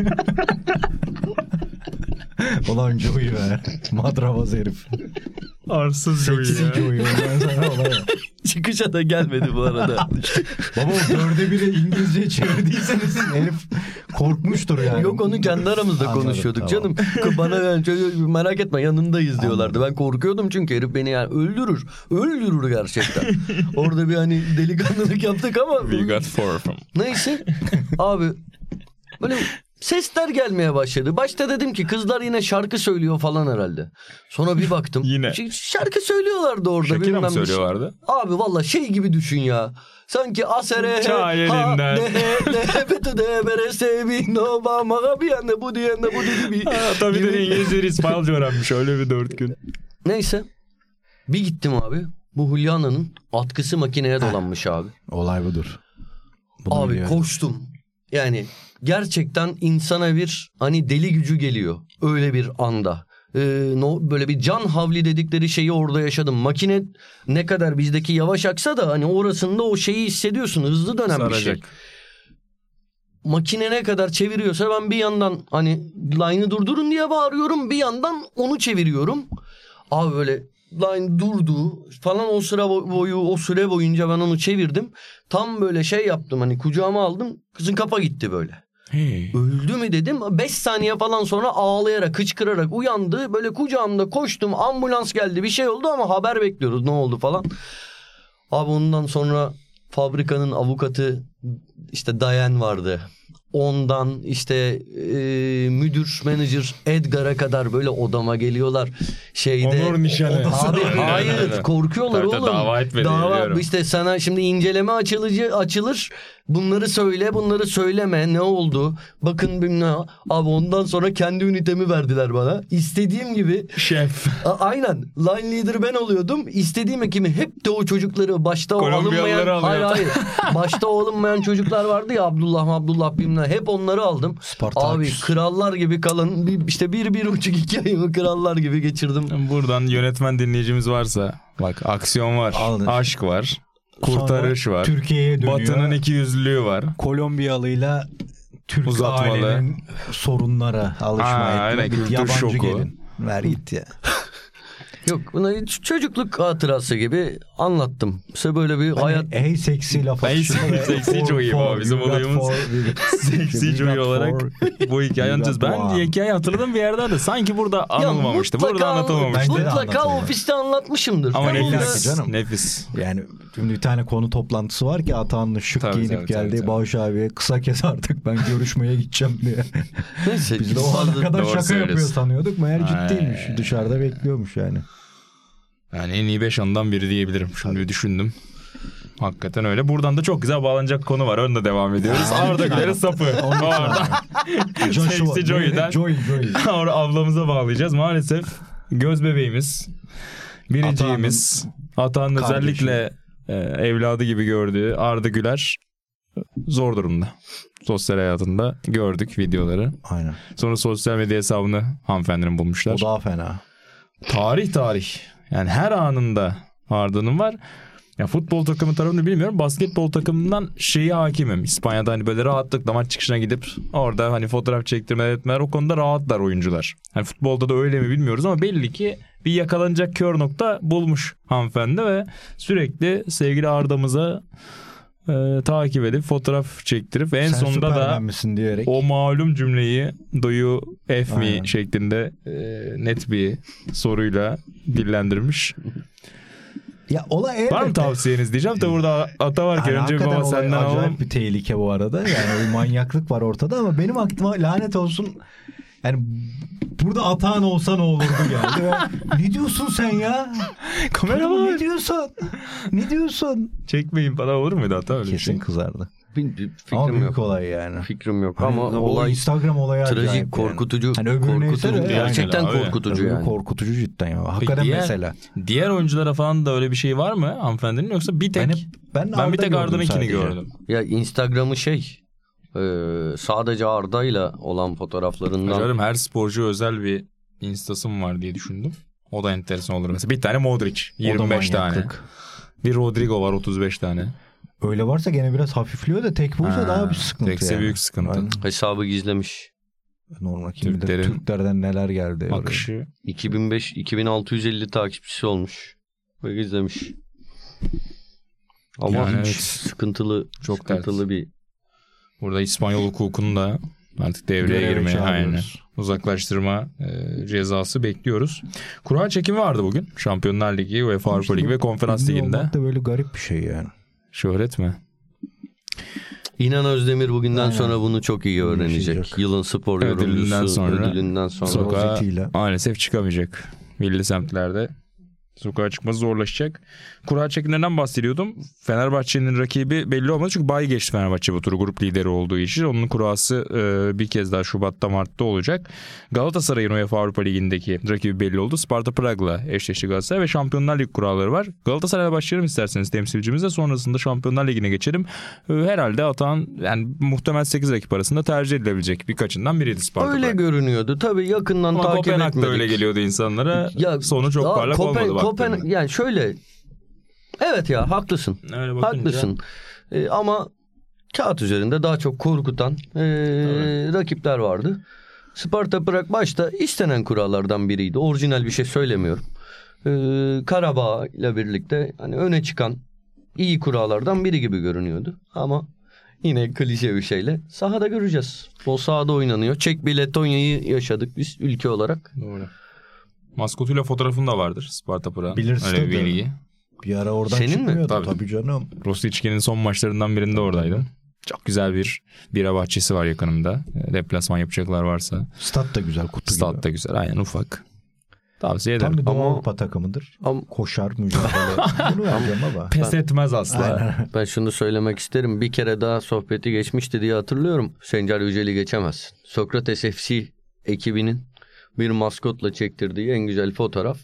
C: Ulan Joey be. Madravaz herif.
B: Arsız Joey
C: Seksi
B: ya.
C: Joey. Ondan sonra olay o.
D: Çıkışa da gelmedi bu arada.
C: Baba o 1/4'ü İngilizceye çevirdiyseniz herif korkmuştur yani.
D: Yok onu kendi aramızda
C: Anladım,
D: konuşuyorduk
C: tamam.
D: canım. Bana yani merak etme yanındayız diyorlardı. Ben korkuyordum çünkü herif beni yani öldürür. Öldürür gerçekten. Orada bir hani delikanlılık yaptık ama.
B: We got 4 from.
D: Neyse abi böyle sesler gelmeye başladı. Başta dedim ki kızlar yine şarkı söylüyor falan herhalde. Sonra bir baktım.
B: Yine.
D: Şarkı söylüyorlardı orada.
B: Shakira
D: bilmem
B: mı
D: ne.
B: söylüyorlardı?
D: Abi valla şey gibi düşün ya. Sanki asere
B: Çay elinden.
D: betu de bere sevi no ba maga bir anda bu diye bu gibi.
B: Tabii
D: Gibi.
B: de İngilizce İspanyolca öğrenmiş öyle bir 4 gün.
D: Neyse. Bir gittim abi. Bu Juliana'nın atkısı makineye dolanmış abi.
C: Olay budur. Bunu
D: Abi
C: biliyorum.
D: koştum. Yani gerçekten insana bir hani deli gücü geliyor. Öyle bir anda. Böyle bir can havli dedikleri şeyi orada yaşadım. Makine ne kadar bizdeki yavaş aksa da hani orasında o şeyi hissediyorsun. Hızlı dönen bir şey.
B: Saracak.
D: Makine ne kadar çeviriyorsa ben bir yandan hani line'ı durdurun diye bağırıyorum. Bir yandan onu çeviriyorum. Abi böyle line durdu falan o süre boyunca ben onu çevirdim. Tam böyle şey yaptım hani kucağıma aldım. Kızın kafa gitti böyle.
B: Hey.
D: Öldü mü dedim. 5 saniye falan sonra ağlayarak, hıçkırarak uyandı. Böyle kucağımda koştum. Ambulans geldi. Bir şey oldu ama haber bekliyoruz. Ne oldu falan. Abi ondan sonra fabrikanın avukatı işte Dayan vardı. Ondan işte müdür, menajer Edgar'a kadar böyle odama geliyorlar.
B: Onur nişanı.
D: Abi
B: Aynen,
D: hayır
B: aynen.
D: korkuyorlar
B: Tabii,
D: oğlum.
B: dava etmedi, biliyorum.
D: işte sana şimdi inceleme açılır. bunları söyle, bunları söyleme, ne oldu? Bakın bilmem. Abi ondan sonra kendi ünitemi verdiler bana. İstediğim gibi.
B: Şef.
D: Aynen. Line leader ben oluyordum. İstediğim ekimi hep de o çocukları başta o alınmayan. Hayır. Başta o alınmayan çocuklar vardı ya, Abdullah bilmem. Hep onları aldım.
C: Spartaküs.
D: Abi krallar gibi kalın. İşte 1,5-2 ayımı krallar gibi geçirdim.
B: Buradan yönetmen dinleyicimiz varsa bak, aksiyon var,
C: Alır.
B: aşk var, kurtarış
C: Sonra
B: var.
C: Türkiye'ye dönüyor.
B: Batı'nın ikiyüzlülüğü var.
C: Kolombiyalı'yla Türk
B: Uzatmalı.
C: ailenin sorunlara alışmaya
B: aynen,
C: etme. Bir
B: kültür
C: yabancı
B: şoku.
C: gelin. Ver git ya.
D: Yok, buna çocukluk hatırası gibi anlattım. İşte böyle bir hayat.
C: Hey seksi laf
B: Hey
C: atışı.
B: seksi Joey bu bizim olayımız. Seksi Joey olarak bu hikaye anlatacağız. Ben hikayeyi hatırladım bir yerden de sanki burada anılmamıştı. Burada anlatılmamıştı.
C: Bence de
D: Mutlaka
C: anlatılmadı.
D: ofiste anlatmışımdır.
B: Ama
D: Tamam
B: nefis.
D: da-
C: canım.
B: Nefis.
C: Yani şimdi bir tane konu toplantısı var ki Atahan'la şık
B: Tabii,
C: giyinip
B: tabii,
C: geldi.
B: tabii.
C: Bağış abiye kısa kes artık ben görüşmeye gideceğim diye.
D: Neyse.
C: Biz de o ana kadar
B: Doğru
C: şaka yapıyor
B: söylüyorsun.
C: sanıyorduk. Meğer ciddiymiş.
B: Ay.
C: Dışarıda bekliyormuş yani.
B: Yani en iyi 5 andan biri diyebilirim. Şimdi bir düşündüm. Hakikaten öyle. Buradan da çok güzel bağlanacak konu var. Önde devam ediyoruz. Arda Güler'in sapı. Orada. Seksi Joey'den.
C: Joey.
B: Ablamıza bağlayacağız. Maalesef göz bebeğimiz, biriciğimiz, Atahan'ın özellikle evladı gibi gördüğü Arda Güler zor durumda. Sosyal hayatında gördük videoları.
C: Aynen.
B: Sonra sosyal medya hesabını hanımefendinin bulmuşlar.
C: O daha fena.
B: Tarih. Yani her anında Arda'nın var. Ya futbol takımı tarafını bilmiyorum. Basketbol takımından şeyi hakimim. İspanya'da hani böyle rahatlıkla maç çıkışına gidip orada hani fotoğraf çektirmeler etmeler, o konuda rahatlar oyuncular. Hani futbolda da öyle mi bilmiyoruz ama belli ki bir yakalanacak kör nokta bulmuş hanımefendi ve sürekli sevgili Arda'mıza takip edip fotoğraf çektirip en
C: Sen
B: sonunda da
C: Süpermen misin diyerek.
B: o malum cümleyi "Do you F me"
C: Aynen.
B: şeklinde net bir soruyla dillendirmiş.
C: Ya olay elbette.
B: Var mı tavsiyeniz diyeceğim de burada ata varken
C: Yani
B: önce bir
C: hakikaten
B: baba
C: olay
B: senden
C: acayip
B: alalım.
C: bir tehlike bu arada. Yani bir manyaklık var ortada ama benim aklıma lanet olsun. Yani burada Atahan olsa ne olurdu geldi. Ne diyorsun sen ya?
B: Kamera var.
C: Ne diyorsun? Ne diyorsun?
B: Çekmeyin falan olur muydu hata öyle bir
C: Kesin
B: şey?
C: kızardı.
D: Bir
C: Ama
D: fikrim
C: büyük
D: yok.
C: olay yani.
D: Fikrim yok
C: Hani
D: ama
C: o
D: olay
C: Instagram olayı acayip
D: trajik,
C: yani.
D: korkutucu.
C: Hani öbürü neyse
D: Korkutucu.
C: de
D: Gerçekten
B: yani.
D: korkutucu
C: Öbürü
D: yani.
C: korkutucu cidden ya. Hakikaten
B: diğer-
C: mesela.
B: Diğer oyunculara falan da öyle bir şey var mı hanımefendinin, yoksa bir tek
C: Ben
B: ben bir tek
C: gördüm
B: Arda'nınkini
C: sadece.
B: gördüm.
D: Ya Instagram'ı sadece Arda'yla olan fotoğraflarından.
B: Acaba her sporcu özel bir instası mı var diye düşündüm. O da enteresan olur mesela. Bir tane Modric
C: O da
B: 25 tane.
C: manyaklık.
B: Bir Rodrigo var 35 tane.
C: Öyle varsa gene biraz hafifliyor da tek buysa
B: Ha,
C: daha bir sıkıntı
B: tekse
C: yani.
B: büyük sıkıntı.
C: Aynen.
D: Hesabı gizlemiş.
C: Normal kim bilir
B: Türklerin
C: Türklerden neler geldi. oraya.
B: Akışı.
D: 2650 takipçisi olmuş. Ve gizlemiş. Ama
B: Yani
D: hiç
B: evet.
D: sıkıntılı bir.
B: Burada İspanyol hukukunun da artık devreye
C: Göreve
B: girmeye,
C: çağırıyoruz.
B: aynen, uzaklaştırma cezası bekliyoruz. Kura çekimi vardı bugün. Şampiyonlar Ligi, UEFA Avrupa Ligi ve Konferans
C: Ünlü
B: Ligi'nde.
C: olmak da böyle garip bir şey yani.
B: Şöhret mi?
D: İnan Özdemir bugünden
C: Aynen.
D: sonra bunu çok iyi öğrenecek.
C: Yaşayacak.
D: Yılın spor
B: Ödülünden
D: yorumcusu
B: sonra.
D: ödülünden sonra.
B: Sokağa
C: rozetiyle.
B: maalesef çıkamayacak. Milli semtlerde sokağa çıkması zorlaşacak. Kura çekimlerinden bahsediyordum. Fenerbahçe'nin rakibi belli olmadı çünkü bay geçti Fenerbahçe bu turu, grup lideri olduğu için. Onun kurası bir kez daha Şubat'ta, Mart'ta olacak. Galatasaray'ın UEFA Avrupa Ligi'ndeki rakibi belli oldu. Sparta Prag'la eşleşti Galatasaray ve Şampiyonlar Ligi kuralları var. Galatasaray'la başlayalım isterseniz temsilcimizle, sonrasında Şampiyonlar Ligi'ne geçelim. Herhalde Atahan yani muhtemel 8 rakip arasında tercih edilebilecek birkaçından biriydi Sparta
D: Öyle
B: Prag.
D: görünüyordu. Tabii yakından
B: Ama
D: takip
B: Kopenhag'da
D: etmedik.
B: öyle geliyordu insanlara.
D: Ya,
B: Sonu çok parlak olmadı baktığında.
D: Yani şöyle. Evet ya, haklısın.
B: Öyle bakınca-
D: Haklısın. Ama kağıt üzerinde daha çok korkutan rakipler vardı. Sparta Prag başta istenen kurallardan biriydi. Orijinal bir şey söylemiyorum. Karabağ ile birlikte hani öne çıkan iyi kurallardan biri gibi görünüyordu. Ama yine klişe bir şeyle sahada göreceğiz. O sahada oynanıyor. Çek bir Letonya'yı yaşadık biz ülke olarak.
B: Doğru. Maskotuyla fotoğrafın da vardır Sparta Prag.
C: Bilirsin
B: Öyle bir
C: tabii.
B: bilgi.
C: Bir ara oradan
D: Senin mi?
C: çıkmıyordu.
B: Tabii.
C: Tabii canım.
B: Rosticki'nin son maçlarından birinde oradaydım. Çok güzel bir bira bahçesi var yakınımda. Deplasman yapacaklar varsa.
C: Stat da güzel, kutu
B: Stat
C: gibi.
B: da güzel. Aynen, ufak. Tavsiye
C: Tam
B: ederim.
C: bir Doğu
D: Ama-
C: Avrupa takımıdır.
D: Ama
C: Koşar, mücadele. Bunu vereceğim baba.
B: Pes etmez asla.
C: Aynen.
D: ben şunu söylemek isterim. Bir kere daha sohbeti geçmişti diye hatırlıyorum. Sencer Yücel'i geçemez. Sokrates FC ekibinin bir maskotla çektirdiği en güzel fotoğraf.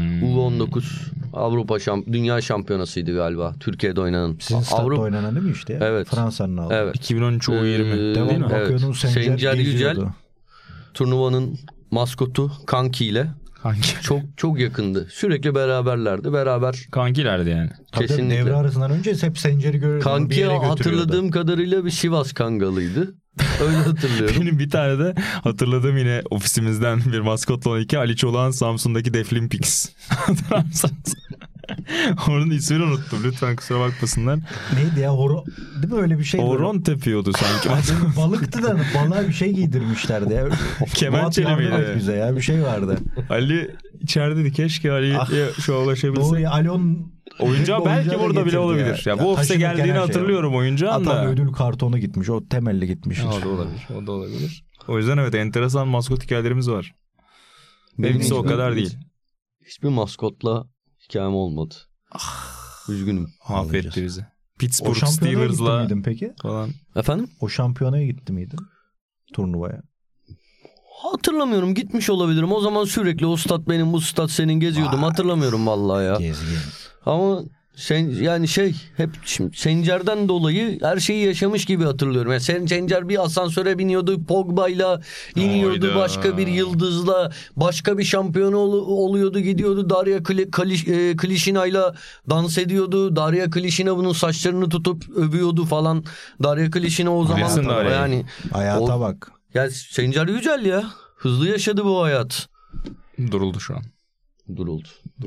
D: U19 Avrupa Dünya Şampiyonası'ydı galiba. Türkiye'de oynanan.
C: Sizin statta oynanan değil mi işte?
D: Evet.
C: Fransa'nın aldı.
D: Evet.
B: 2013 U20.
C: Devam
B: değil mi?
C: bakıyordum
D: Sencer
C: Sencer
D: Yücel
C: geziyordu.
D: turnuvanın maskotu Kanki ile
B: Kanki.
D: çok yakındı. Sürekli beraberlerdi. Beraber
B: Kankilerdi yani.
C: Tabii
D: kesinlikle.
C: devre arasından önce hep Sencer'i görüyordum.
D: Kanki
C: Bir yere götürüyordu.
D: hatırladığım kadarıyla bir Sivas Kangalıydı. Öyle hatırlıyorum.
B: Benim bir tane de hatırladığım yine ofisimizden bir maskotla olan iki Ali Çolak'ın Samsun'daki Deflin Pix. Hatırlar mısınız? Onun ismini unuttum. Lütfen kusura bakmasınlar.
C: Neydi ya? Değil mi öyle bir şey?
B: Horon tepiyordu sanki.
C: Balıktı da balığa bir şey giydirmişlerdi ya.
B: Kemençeli
C: Fuat yardım et
B: miydi?
C: bize ya bir şey vardı.
B: Ali içerideydi. Keşke Ali'ye şu ulaşabilsek.
C: Doğru ya Alon
B: Oyuncağı belki
C: da
B: burada bile
C: getirdi
B: olabilir. Ya bu ofise
C: taşınırken
B: geldiğini
C: her şey
B: hatırlıyorum oyuncağın
C: Atan
B: da.
C: ödül kartonu gitmiş. O temelli gitmiştir.
B: O da olabilir. O da olabilir. O yüzden evet enteresan maskot hikayelerimiz var. Benimkisi o kadar değil.
D: Hiçbir maskotla hikayem olmadı. Üzgünüm.
B: Affetti bizi.
C: O
B: Pittsburgh
C: şampiyonaya gitti
B: Steelers'la
C: miydin peki?
B: falan.
D: Efendim?
C: O şampiyonaya gitti miydin? Turnuvaya.
D: Hatırlamıyorum. Gitmiş olabilirim. O zaman sürekli o stat benim, bu stat senin geziyordum. Hatırlamıyorum vallahi ya.
C: Gezgin.
D: Ama yani hep şimdi Sencer'den dolayı her şeyi yaşamış gibi hatırlıyorum. Yani Sencer bir asansöre biniyordu, Pogba'yla iniyordu,
B: Hayda.
D: başka bir yıldızla, başka bir şampiyonu oluyordu, gidiyordu. Darya Klişina'yla dans ediyordu. Darya Klişina bunun saçlarını tutup övüyordu falan. Darya Klişina o zaman
B: Bilirsin Darya'yı.
D: yani
C: Hayata bak.
D: ya Sencer Yücel ya. Hızlı yaşadı bu hayat.
B: Duruldu şu an.
D: Duruldu.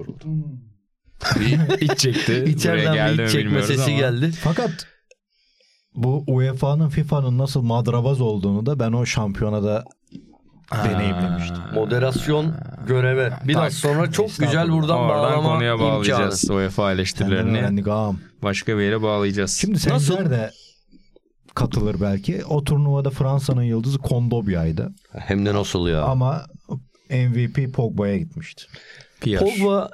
B: Bir iç çekti. Buraya
D: İçeriden
B: geldi
D: bir
B: mi
D: iç çekme
B: bilmiyoruz
D: sesi
B: ama.
D: geldi.
C: Fakat bu UEFA'nın FIFA'nın nasıl madrabaz olduğunu da ben o şampiyonada deneyimlemiştim.
D: Moderasyon göreve. Biraz sonra çok güzel buradan
B: Oradan
D: bağlama
B: konuya bağlayacağız
D: imkanı.
B: UEFA
C: Senden
B: eleştirilerini.
C: öğrendik ağam.
B: Başka bir yere bağlayacağız.
C: Şimdi Sencer
D: Nasıl?
C: de katılır belki. O turnuvada Fransa'nın yıldızı Kondobia'ydı.
D: Hem de nasıl ya.
C: Ama MVP Pogba'ya gitmişti.
B: Pierre.
D: Pogba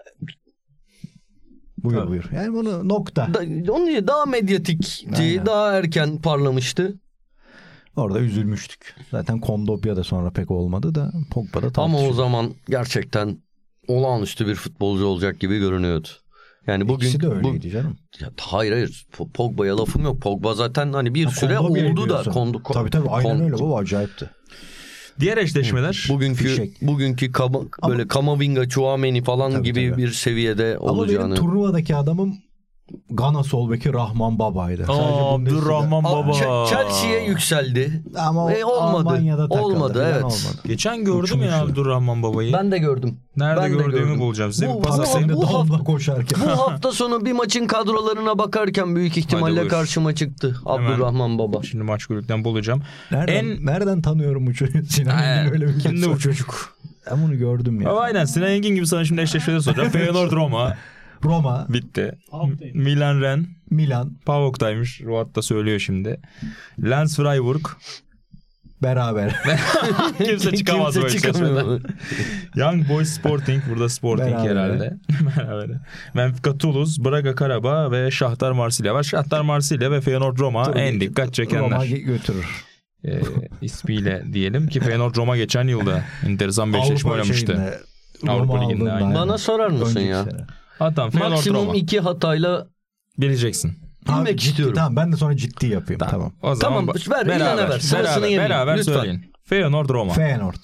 C: Buyur buyur. Yani bunu nokta.
D: onun için daha medyatikti.
C: Aynen.
D: Daha erken parlamıştı.
C: Orada üzülmüştük. Zaten Kondobia da sonra pek olmadı da Pogba da
D: Ama
C: tartışıldı.
D: o zaman gerçekten olağanüstü bir futbolcu olacak gibi görünüyordu. Yani bugün
C: İkisi de öyleydi canım.
D: hayır Pogba'ya lafım yok. Pogba zaten hani bir
C: Ha,
D: süre
C: Kondobia'yı
D: oldu da.
C: diyorsun. Tabii aynen öyle. Bu acayipti.
B: Diğer eşleşmeler.
D: Bugünkü böyle Kamavinga, Chouameni falan
C: Tabii,
D: gibi
C: tabii.
D: bir seviyede
C: Ama
D: olacağını.
C: benim turnuvadaki adamım Gana sol beki Rahman Baba'ydı.
B: Abdurrahman Baba.
D: Chelsea'ye yükseldi.
C: Ama
D: olmadı.
C: Almanya'da takıldı.
D: Olmadı,
C: falan
D: evet.
C: olmadı.
B: Geçen gördüm
C: Uçmuş
B: ya
C: ya.
B: Abdurrahman Baba'yı.
D: Ben de gördüm.
B: Nerede
D: ben de
B: gördüğümü
D: gördüm.
B: bulacağım. Size
D: Bu-
B: bir pas
D: bu-
B: atayım.
C: Taksim'de
D: bu
C: damla
D: hafta-
C: koşarken.
D: Bu hafta sonu bir maçın kadrolarına bakarken büyük ihtimalle
B: buyur.
D: karşıma çıktı Abdurrahman Baba.
B: Şimdi maç kulüpten bulacağım.
C: Nereden tanıyorum bu çocuğu? Sinan Engin öyle bir
B: Kimdi bu çocuk?
C: Ben bunu gördüm ya.
B: Ama aynen Sinan Engin gibi sana şimdi eşleşmeleri soracağım. Feyenoord Roma
C: Roma,
B: bitti. Milan Ren.
C: Milan
B: PAOK'taymış. Ruat da söylüyor şimdi. Lens Freiburg.
C: beraber.
B: Kimse çıkamaz bu
D: Kimse
B: eşleşmeden.
D: çıkamıyor.
B: Young Boys Sporting. Burada Sporting
C: Beraber.
B: herhalde. Beraber. Benfica Toulouse, Braga Karabağ ve Şahtar Marsilya var. Şahtar Marsilya ve Feyenoord Roma en dikkat çekenler.
C: Roma götürür.
B: İsmiyle diyelim ki Feyenoord Roma geçen yılda enteresan bir eşleşme oynamıştı.
C: şeyinde,
B: Avrupa
C: Roma
B: Ligi'nde,
C: aldığında,
B: aynen.
D: Bana sorar mısın
C: önceki
D: ya?
C: sene.
B: Hatta Feyenoord
D: Maksimum
B: Roma.
D: 2 hatayla
B: Bileceksin.
C: Abi,
D: bilmek
C: ciddi,
D: istiyorum.
C: Tamam ben de sonra ciddi yapayım. Tamam.
B: O zaman
D: Tamam, ver, İlhan'a ver. Sırasını yemeyin.
B: Beraber
D: Lütfen.
B: söyleyin. Feyenoord Roma.
C: Feyenoord,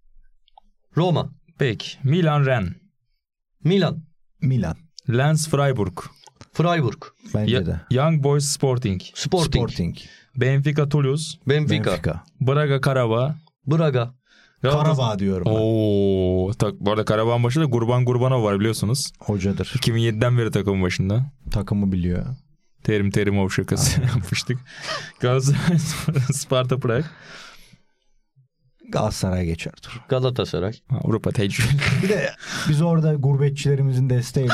D: Roma,
B: Peki. Milan Ren.
D: Milan,
C: Milan.
B: Lens Freiburg.
D: Freiburg,
C: Bence de.
B: Young Boys Sporting.
D: Sporting,
B: Benfica Toulouse.
D: Benfica,
B: Braga Karabağ.
D: Braga,
C: Karabağ diyorum ben.
B: Oo, bu arada Karabağ'ın başında Gurban Gurbanov var biliyorsunuz.
C: Hocadır.
B: 2007'den beri takımın başında.
C: Takımı biliyor.
B: Terim şakası yapmıştık. Galatasaray, Sparta Prag.
C: Galatasaray geçer tur.
D: Galatasaray.
B: Avrupa tecrübe.
C: Bir de biz orada gurbetçilerimizin desteğiyle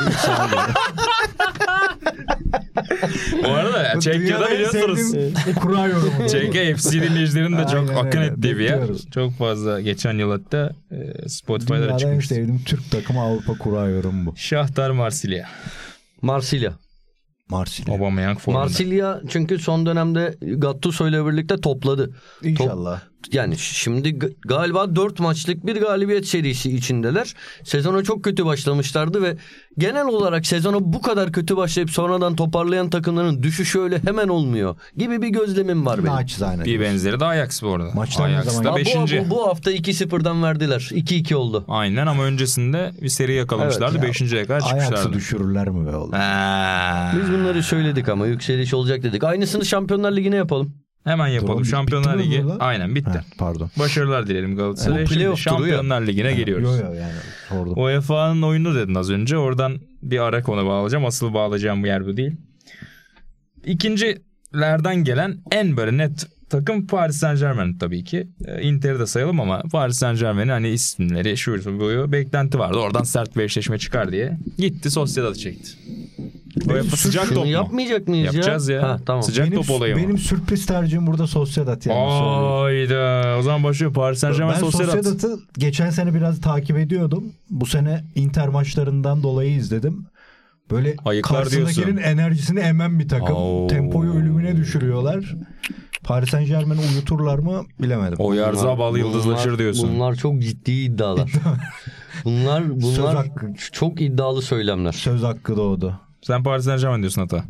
B: Bu arada Çekya'da biliyorsunuz.
C: Kura yorumu.
B: Çekya FC dinleyicilerinin de çok
C: Aynen
B: akın
C: öyle.
B: ettiği bir yer.
C: Bekliyoruz.
B: Çok fazla geçen yıl hatta Spotify'lara
C: Dünyada en
B: çıkmıştı.
C: sevdiğim Türk takımı Avrupa kura yorum bu.
B: Şahtar Marsilya.
D: Marsilya.
B: Aubameyang formunda.
D: Marsilya çünkü son dönemde Gattuso ile birlikte topladı.
C: İnşallah.
D: Yani şimdi galiba 4 maçlık bir galibiyet serisi içindeler. Sezona çok kötü başlamışlardı ve genel olarak sezona bu kadar kötü başlayıp sonradan toparlayan takımların düşüşü öyle hemen olmuyor gibi bir gözlemim var benim.
C: Naçizane.
B: Bir benzeri de Ajax bu arada.
C: Maçlar ne
B: Ajax
C: zaman?
B: da 5.
D: Bu hafta 2-0'dan verdiler. 2-2 oldu.
B: Aynen ama öncesinde bir seri yakalamışlardı.
C: Evet ya,
B: 5.'ye kadar
C: Ajax'ı
B: çıkmışlardı.
C: düşürürler mi be oğlum?
D: Biz bunları söyledik ama yükseliş olacak dedik. Aynısını Şampiyonlar Ligi'ne yapalım.
B: Hemen yapalım.
C: Dur,
B: Şampiyonlar
C: bitti mi
B: Ligi.
C: bu lan?
B: Aynen bitti.
C: Ha, pardon.
B: Başarılar dilerim Galatasaray'a.
D: Bu
B: Şimdi
D: playoff turu ya.
B: Şampiyonlar Ligi'ne geliyoruz.
C: Yok yani sordum.
B: UEFA'nın oyunu dedin az önce. Oradan bir ara konu bağlayacağım. Asıl bağlayacağım bu yer bu değil. İkincilerden gelen en böyle net takım Paris Saint-Germain tabii ki. Inter'i de sayalım ama Paris Saint-Germain'in hani isimleri şu boyu beklenti vardı. Oradan sert bir eşleşme çıkar diye. Gitti Sociedad'ı çekti. UEFA sıcak
D: Şunu
B: top mu?
D: yapmayacak mıyız
B: Yapacağız ya.
D: Ha, tamam.
B: Sıcak top olayı mı?
C: Benim sürpriz tercihim burada Sociedad yani.
B: Hayda. O zaman başlıyor Paris Saint-Germain
C: Ben
B: Sociedad.
C: Sociedad'ı geçen sene biraz takip ediyordum. Bu sene Inter maçlarından dolayı izledim. Böyle
B: Ayıklar
C: karşısındakinin
B: diyorsun.
C: enerjisini emen bir takım.
B: Oo.
C: Tempoyu ölümüne düşürüyorlar. Paris Saint-Germain'i uyuturlar mı bilemedim.
B: O Yarzabal yıldızlaşır diyorsun.
D: Bunlar çok ciddi iddialar. bunlar
C: Söz hakkı.
D: çok iddialı söylemler.
C: Söz hakkı doğdu.
B: Sen Paris Saint-Germain diyorsun hata.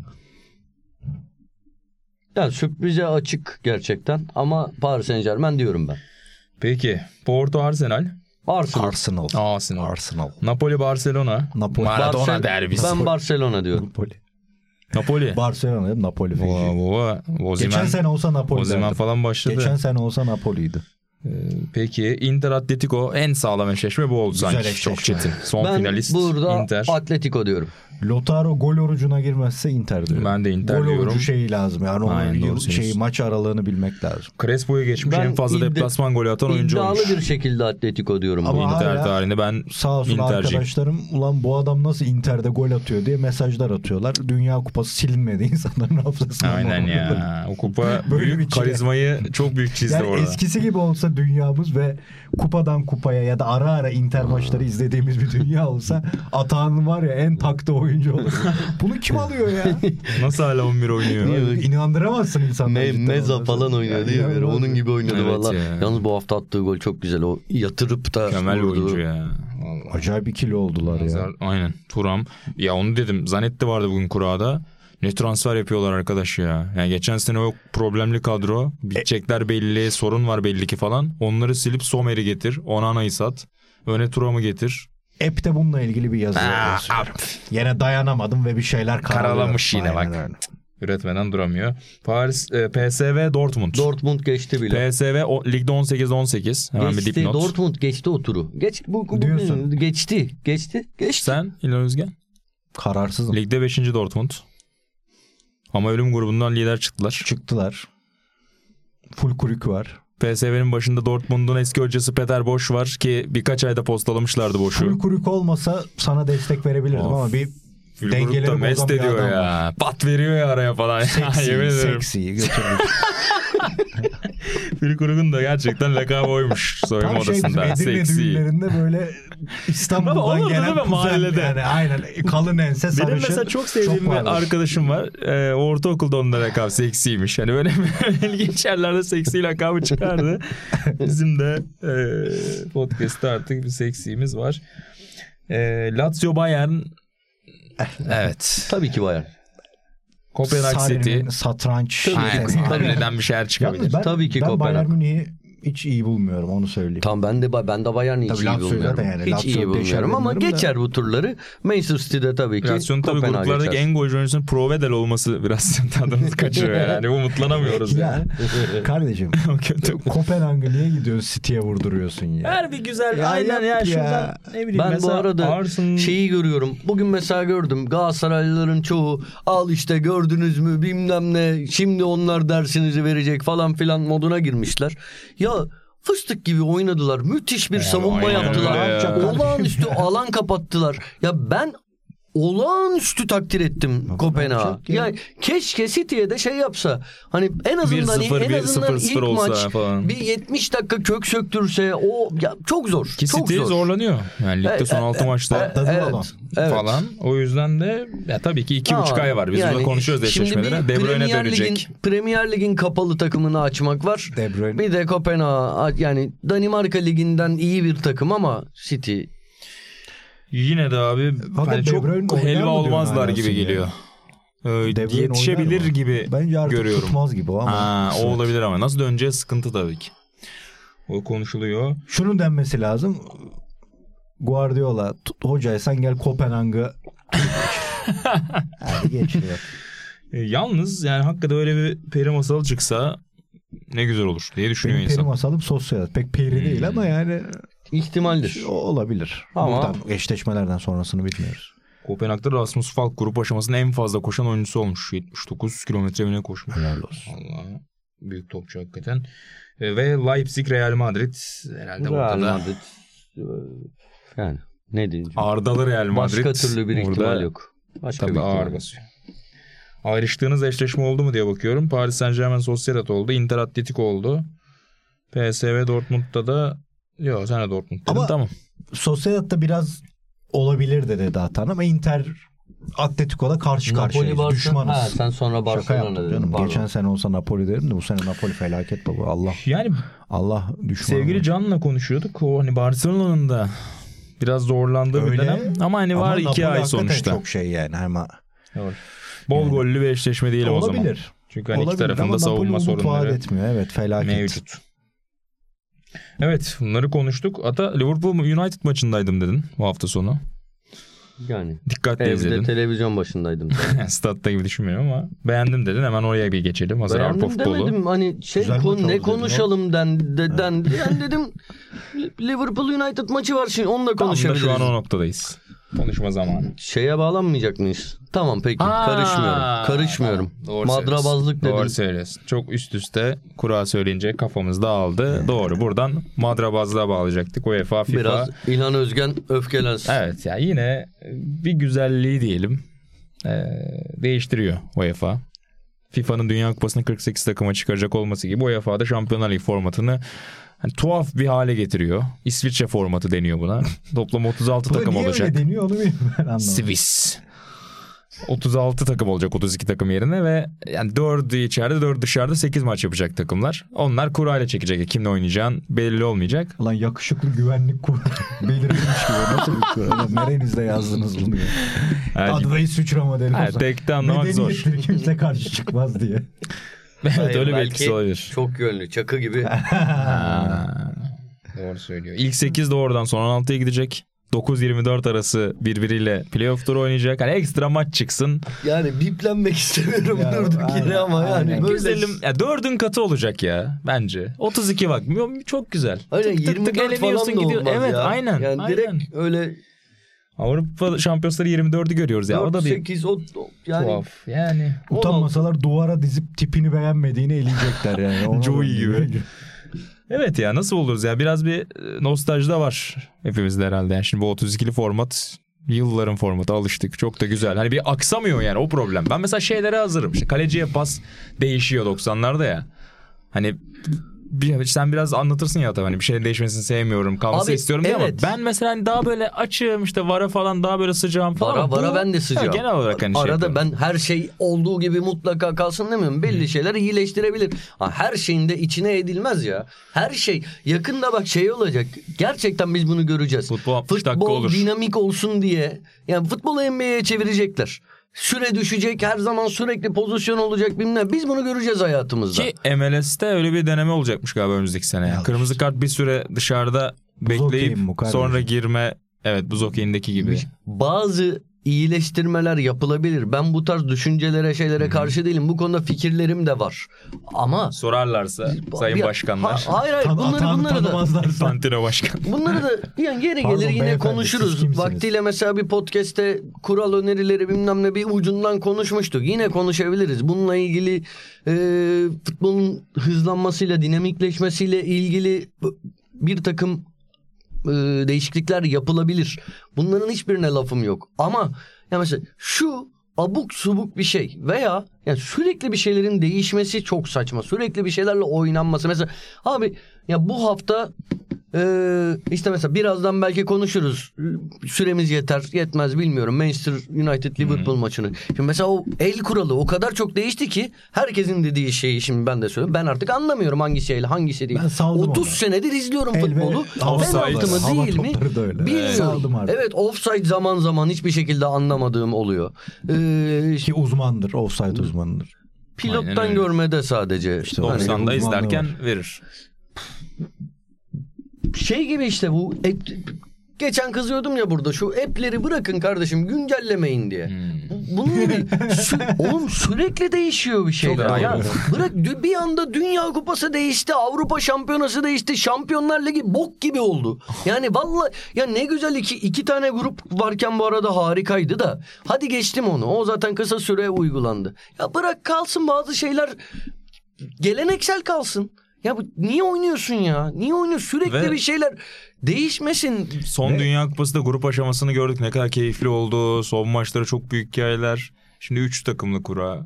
D: Yani sürprize açık gerçekten ama Paris Saint-Germain diyorum ben.
B: Peki. Porto Arsenal.
D: Arsenal.
B: Arsenal. Napoli Barcelona.
C: Napoli.
B: Maradona derbisi.
D: Ben Barcelona diyorum.
B: Napoli.
C: Barcelona dedim, Napoli feci. Geçen sene olsa Napoli
B: Osimhen
C: derdim.
B: falan başladı.
C: Geçen sene olsa Napoli'ydi.
B: Peki Inter Atletico en sağlam eşleşme bu oldu
C: Güzel
B: sanki.
C: eşleşme.
B: Çok çetin. Son
D: Ben
B: finalist
D: burada
B: Inter.
D: Atletico diyorum.
C: Lautaro gol orucuna girmezse Inter diyorum.
B: Ben de Inter
C: gol
B: diyorum.
C: orucu şeyi lazım. Yani
B: Aynen, doğru
C: onun
B: söylüyorsun.
C: maç aralığını bilmek lazım.
B: Crespo'yu geçmiş
D: Ben
B: en fazla deplasman golü atan oyuncu
D: İddialı
B: olmuş.
D: bir şekilde Atletico diyorum.
C: Ama
D: bu.
B: Inter
C: hala
B: tarihinde ben
C: Sağ olsun
B: Inter'ciyim.
C: arkadaşlarım ulan bu adam nasıl Inter'de gol atıyor diye mesajlar atıyorlar. Dünya Kupası silinmedi insanların hafızasından.
B: Aynen ya. O kupa
C: Böyle bir
B: büyük
C: çile.
B: karizmayı çok büyük çizdi
C: Yani
B: orada.
C: eskisi gibi olsa dünyamız ve kupadan kupaya ya da ara ara Inter maçları izlediğimiz bir dünya olsa Atahan var ya en taktı oyuncu olur. Bunu kim alıyor ya?
B: Nasıl hala 11 oynuyor?
C: İnandıramazsın insanları.
D: Meza falan oynuyor değil mi? Onun gibi oynadı
B: Evet
D: valla.
B: ya.
D: Yalnız bu hafta attığı gol çok güzel. O yatırıp da
B: Mükemmel bir
D: vurdu.
B: oyuncu ya. Vallahi.
C: Acayip ikili oldular ya.
B: Aynen. Turam. Ya onu dedim. Zanetti vardı bugün kurada. Ne transfer yapıyorlar arkadaş ya. Yani geçen sene o problemli kadro. Bitecekler belli. Sorun var belli ki falan. Onları silip Sommer'i getir. Onana'yı sat. Öne Turam'ı getir.
C: App'te bununla ilgili bir yazı yazıyor. Yine dayanamadım ve bir şeyler
B: Karalamış yine
C: Aynen
B: bak.
C: öyle.
B: Üretmeden duramıyor. PSV Dortmund.
D: Dortmund geçti bile.
B: PSV ligde 18-18. Hemen bir
D: Geçti.
B: dipnot.
D: Dortmund geçti o turu. Bu
C: Diyorsun.
D: geçti.
B: Sen İlhan Özgen.
C: Kararsızım.
B: Ligde 5. Dortmund. Ama ölüm grubundan lider çıktılar.
C: Çıktılar. Full kuruk var.
B: PSV'nin başında Dortmund'un eski hocası Peter Bosz var ki birkaç ayda postalamışlardı Boş'u.
C: Full kuruk olmasa sana destek verebilirdim ama bir dengeleri
B: Fülkuruk da mest
C: bozan bir
B: ediyor
C: adam
B: ya.
C: var.
B: Pat veriyor ya araya falan. Yemin ederim.
C: Seksi götürmüş.
B: Fülkuruk'un da gerçekten lakabı oymuş soyunma
C: Tam şey bizim
B: odasında.
C: Edirne
B: Seksi.
C: düğünlerinde böyle
B: Baba
C: İstanbul'dan
B: olurdu değil
C: gelen
B: mi
C: kuzen
B: mahallede?
C: yani aynen kalın ense sarışın.
B: Benim mesela çok sevdiğim bir
C: vardır.
B: arkadaşım var. Ortaokulda onun da lakabı seksiymiş. Hani böyle ilginç yerlerde seksi lakabı çıkardı. Bizim de podcast'ta artık bir seksimiz var. Lazio Bayern. Evet.
D: Tabii ki Bayern.
B: Kopenhag City.
C: Sarri'nin satranç.
B: Aynen.
C: şirketi.
B: Sarri'den bir şeyler çıkabilir.
C: Yalnız ben,
D: Tabii ki
C: ben
D: Kopenhag.
C: Bayern Münih'i hiç iyi bulmuyorum onu söyleyeyim.
D: Tam ben de Bayern'i hiç
C: Tabii
D: iyi
C: Lazio'yu
D: bulmuyorum.
C: zaten yani
D: Hiç
C: Lazio
D: iyi bulmuyorum
C: deşer
D: ama
C: bilmiyorum da.
D: geçer bu turları. Manchester City'de tabii ki
B: Lazio'nun tabii
D: Kopenhag
B: gruplardaki
D: geçer.
B: en golcü oyuncusunun Provedel olması biraz tadımız kaçırıyor yani. Umutlanamıyoruz
C: Ya kardeşim
B: O kötü.
C: Kopenhag'ı niye gidiyorsun City'ye vurduruyorsun ya?
B: Her bir güzel
C: Ya
B: aynen ya
C: yap ya.
B: şuradan ne bileyim
D: Ben bu
B: mesela
D: arada
B: Arsenal
D: şeyi görüyorum. Bugün mesela gördüm. Galatasaraylıların çoğu al işte gördünüz mü bilmem ne. Şimdi onlar dersinizi verecek falan filan moduna girmişler. Ya fıstık gibi oynadılar. Müthiş bir savunma
B: aynen
D: yaptılar.
B: öyle ya.
D: Olağanüstü alan kapattılar. Ya ben olağanüstü takdir ettim Kopenhag'ı. Yani keşke City'ye de şey yapsa. Hani en azından
B: 1-0,
D: ilk maç
B: falan.
D: bir 70 dakika kök söktürse o ya çok zor.
B: Ki
D: çok
B: City
D: zor.
B: zorlanıyor. Yani ligde son 6 maçta falan. O yüzden de ya tabii ki 2,5 ay var. Biz
D: yani
B: burada konuşuyoruz eşleşmelere. De Bruyne dönecek.
D: Premier Lig'in kapalı takımını açmak var.
C: De Bruyne.
D: Bir de Kopenhag, yani Danimarka Ligi'nden iyi bir takım ama City
B: Yine de abi hani çok helva olmazlar gibi geliyor. Yetişebilir gibi
C: bence artık
B: görüyorum.
C: tutmaz gibi o ama.
B: O olabilir ama nasıl döneceği sıkıntı tabii ki. O konuşuluyor.
C: Şunun denmesi lazım. Guardiola hocaysan gel Kopenhag'ı hadi geçiyor.
B: Yalnız yani hakikaten öyle bir peri masalı çıksa ne güzel olur diye düşünüyor
C: Benim
B: insan.
C: peri masalım sosyal. Pek peri değil ama yani
D: ihtimaldir.
C: Olabilir.
D: Ama
C: buradan eşleşmelerden sonrasını bilmiyoruz.
B: Kopenhag'da Rasmus Falk grup aşamasında en fazla koşan oyuncusu olmuş. 79 kilometre bine koşmuş.
C: Helal olsun.
B: Allah, büyük topçu hakikaten. Ve Leipzig Real Madrid herhalde
D: Real
B: burada.
D: Madrid yani ne diyeyim?
B: Ardalı Real Madrid.
D: Başka türlü bir ihtimal
B: burada
D: yok. Başka
B: tabii
D: bir
B: ağır basıyor. Ayrıştığınız eşleşme oldu mu diye bakıyorum. Paris Saint-Germain Sociedad oldu. Inter Atletico oldu. PSV Dortmund'da da yok sen de Dortmund dedin.
C: Ama
B: tamam.
C: Sociedad'da biraz olabilir dedi Atan ama Inter Atletico'da karşı karşıyayız. Düşmanız.
D: Ha, sen sonra Barcelona dedin.
C: Canım. Geçen sene olsa Napoli derim de bu sene Napoli felaket baba.
B: Yani
C: Allah düşmanı.
B: sevgili Can'la konuşuyorduk. O hani Barcelona'nın da biraz zorlandığı bir dönem. Ama hani var 2 ay sonuçta.
C: Çok şey yani ama.
B: Doğru. Bol gollü bir eşleşme değil o zaman.
C: Olabilir.
B: Çünkü hani iki tarafında savunma sorunları
C: etmiyor. Evet, felaket.
B: mevcut. Evet, bunları konuştuk. Hatta Liverpool United maçındaydım dedin bu hafta sonu.
D: Yani
B: dikkatle izledin.
D: Evde televizyon başındaydım.
B: Statta gibi düşünmüyorum ama beğendim dedin. Hemen oraya bir geçelim. Hazır Avrupa futbolu.
D: Demedim hani ne konuşalım dendi. Yani dedim Liverpool United maçı var şimdi onunla konuşabiliriz.
B: Şu an o noktadayız. Konuşma zamanı.
D: Şeye bağlanmayacak mıyız? Tamam peki. Karışmıyorum.
B: Doğru
D: Madrabazlık dedim.
B: Doğru söylüyorsun. Çok üst üste kura söyleyince kafamız dağıldı. Doğru. Buradan madrabazlığa bağlayacaktık. UEFA, FIFA.
D: Biraz İlhan Özgen öfkelensin.
B: Evet ya yine bir güzelliği diyelim. Değiştiriyor UEFA. FIFA'nın Dünya Kupası'nı 48 takıma çıkaracak olması gibi UEFA'da Şampiyonlar Ligi formatını hani tuhaf bir hale getiriyor. İsviçre formatı deniyor buna. Toplam 36 takım olacak.
C: Niye öyle deniyor onu bilmiyorum ben anlamadım.
B: Swiss. 36 takım olacak 32 takım yerine ve yani 4'ü içeride 4 dışarıda 8 maç yapacak takımlar. Onlar kurayla çekecek. Kimle oynayacağın belli olmayacak.
C: Lan yakışıklı güvenlik kurulu belirtilmiş gibi. Nasıl bir kural? Nerenizde yazdınız bunu ya? Adı da İsviçre modeli.
B: Evet, tekte anlamak zor.
C: Medeniyettir kimse karşı çıkmaz diye.
B: Evet
D: Hayır,
B: öyle bir etkisi olabilir.
D: Çok yönlü çakı gibi.
B: Doğru söylüyor. İlk 8 de oradan sonra 16'ya gidecek. 9-24 arası birbiriyle playoff turu oynayacak. Hani ekstra maç çıksın.
D: Yani biplenmek istemiyorum durduk yere ama yani böyle.
B: Güzelim. Ya 4'ün katı olacak ya bence. 32 bak. Çok güzel.
D: Aynen 24 falan da
B: gidiyor.
D: olmaz
B: evet,
D: ya.
B: aynen.
D: Yani
B: aynen.
D: direkt öyle
B: Avrupa Şampiyonları 24'ü görüyoruz ya.
D: 4,
B: o da bir
D: 8 yani
B: tuhaf. Yani
C: utanmasalar duvara dizip tipini beğenmediğini eleyecekler yani.
B: Joey gibi. Evet ya nasıl oluruz ya biraz bir nostalji de var hepimizde herhalde. Yani şimdi bu 32'li format yılların formatı alıştık çok da güzel. Hani bir aksamıyor yani o problem. Ben mesela şeylere hazırım işte kaleciye pas değişiyor 90'larda ya. Hani sen biraz anlatırsın ya tabii hani bir şeyin değişmesini sevmiyorum kalması
D: abi,
B: istiyorum diye
D: evet.
B: ama ben mesela hani daha böyle açığım işte VAR'a falan daha böyle sıcağım falan.
D: VAR'a ben de sıcağım.
B: Genel olarak hani
D: arada ben her şey olduğu gibi mutlaka kalsın demiyorum. Belli şeyler iyileştirebilir. Her şeyin de içine edilmez ya. Her şey yakında bak şey olacak. Gerçekten biz bunu göreceğiz.
B: Futbol 60 dakika
D: Futbol
B: olur.
D: dinamik olsun diye. Yani futbolu NBA'ye çevirecekler. Süre düşecek her zaman sürekli pozisyon olacak bilmem. Biz bunu göreceğiz hayatımızda.
B: Ki MLS'te öyle bir deneme olacakmış galiba önümüzdeki sene. Yani. Kırmızı kart bir süre dışarıda bekleyip sonra girme. Evet buz okeyindeki gibi.
D: Bazı iyileştirmeler yapılabilir. Ben bu tarz düşüncelere şeylere karşı değilim. Bu konuda fikirlerim de var. Ama
B: sorarlarsa sayın başkanlar.
D: Hayır bunları da
B: Fantino başkan.
D: Bunları da yani yeri gelir yine konuşuruz. Vaktiyle mesela bir podcast'te kural önerileri bilmem ne bir ucundan konuşmuştuk. Yine konuşabiliriz. Bununla ilgili futbolun hızlanmasıyla dinamikleşmesiyle ilgili bir takım değişiklikler yapılabilir. Bunların hiçbirine lafım yok. Ama Ya mesela şu abuk subuk bir şey veya yani sürekli bir şeylerin değişmesi çok saçma. Sürekli bir şeylerle oynanması. Mesela abi ya bu hafta işte mesela birazdan belki konuşuruz. Süremiz yeter yetmez bilmiyorum. Manchester United Liverpool maçını. Şimdi mesela o el kuralı o kadar çok değişti ki herkesin dediği şeyi şimdi ben de söylüyorum. Ben artık anlamıyorum hangisi el hangisi değil. 30 senedir izliyorum futbolu. Penaltı mı değil mi? Bilmiyorum. Evet, offside zaman zaman hiçbir şekilde anlamadığım oluyor.
C: Ki uzmandır, offside uzmanıdır.
D: Pilottan görmede sadece.
B: İşte 90'da izlerken verir.
D: Şey gibi işte bu geçen kızıyordum ya burada şu app'leri bırakın kardeşim güncellemeyin diye. Bunun gibi oğlum sürekli değişiyor bir şeyler. Ya bırak bir anda Dünya Kupası değişti, Avrupa Şampiyonası değişti, Şampiyonlar Ligi bok gibi oldu. Yani vallahi ya ne güzel iki tane grup varken bu arada harikaydı da hadi geçtim onu. O zaten kısa süre uygulandı. Ya bırak kalsın bazı şeyler geleneksel kalsın. Ya niye oynuyorsun ya? Niye oynuyorsun? Sürekli bir şeyler değişmesin.
B: Son Dünya Kupası'nda grup aşamasını gördük. Ne kadar keyifli oldu. Son maçları çok büyük hikayeler. Şimdi 3 takımlı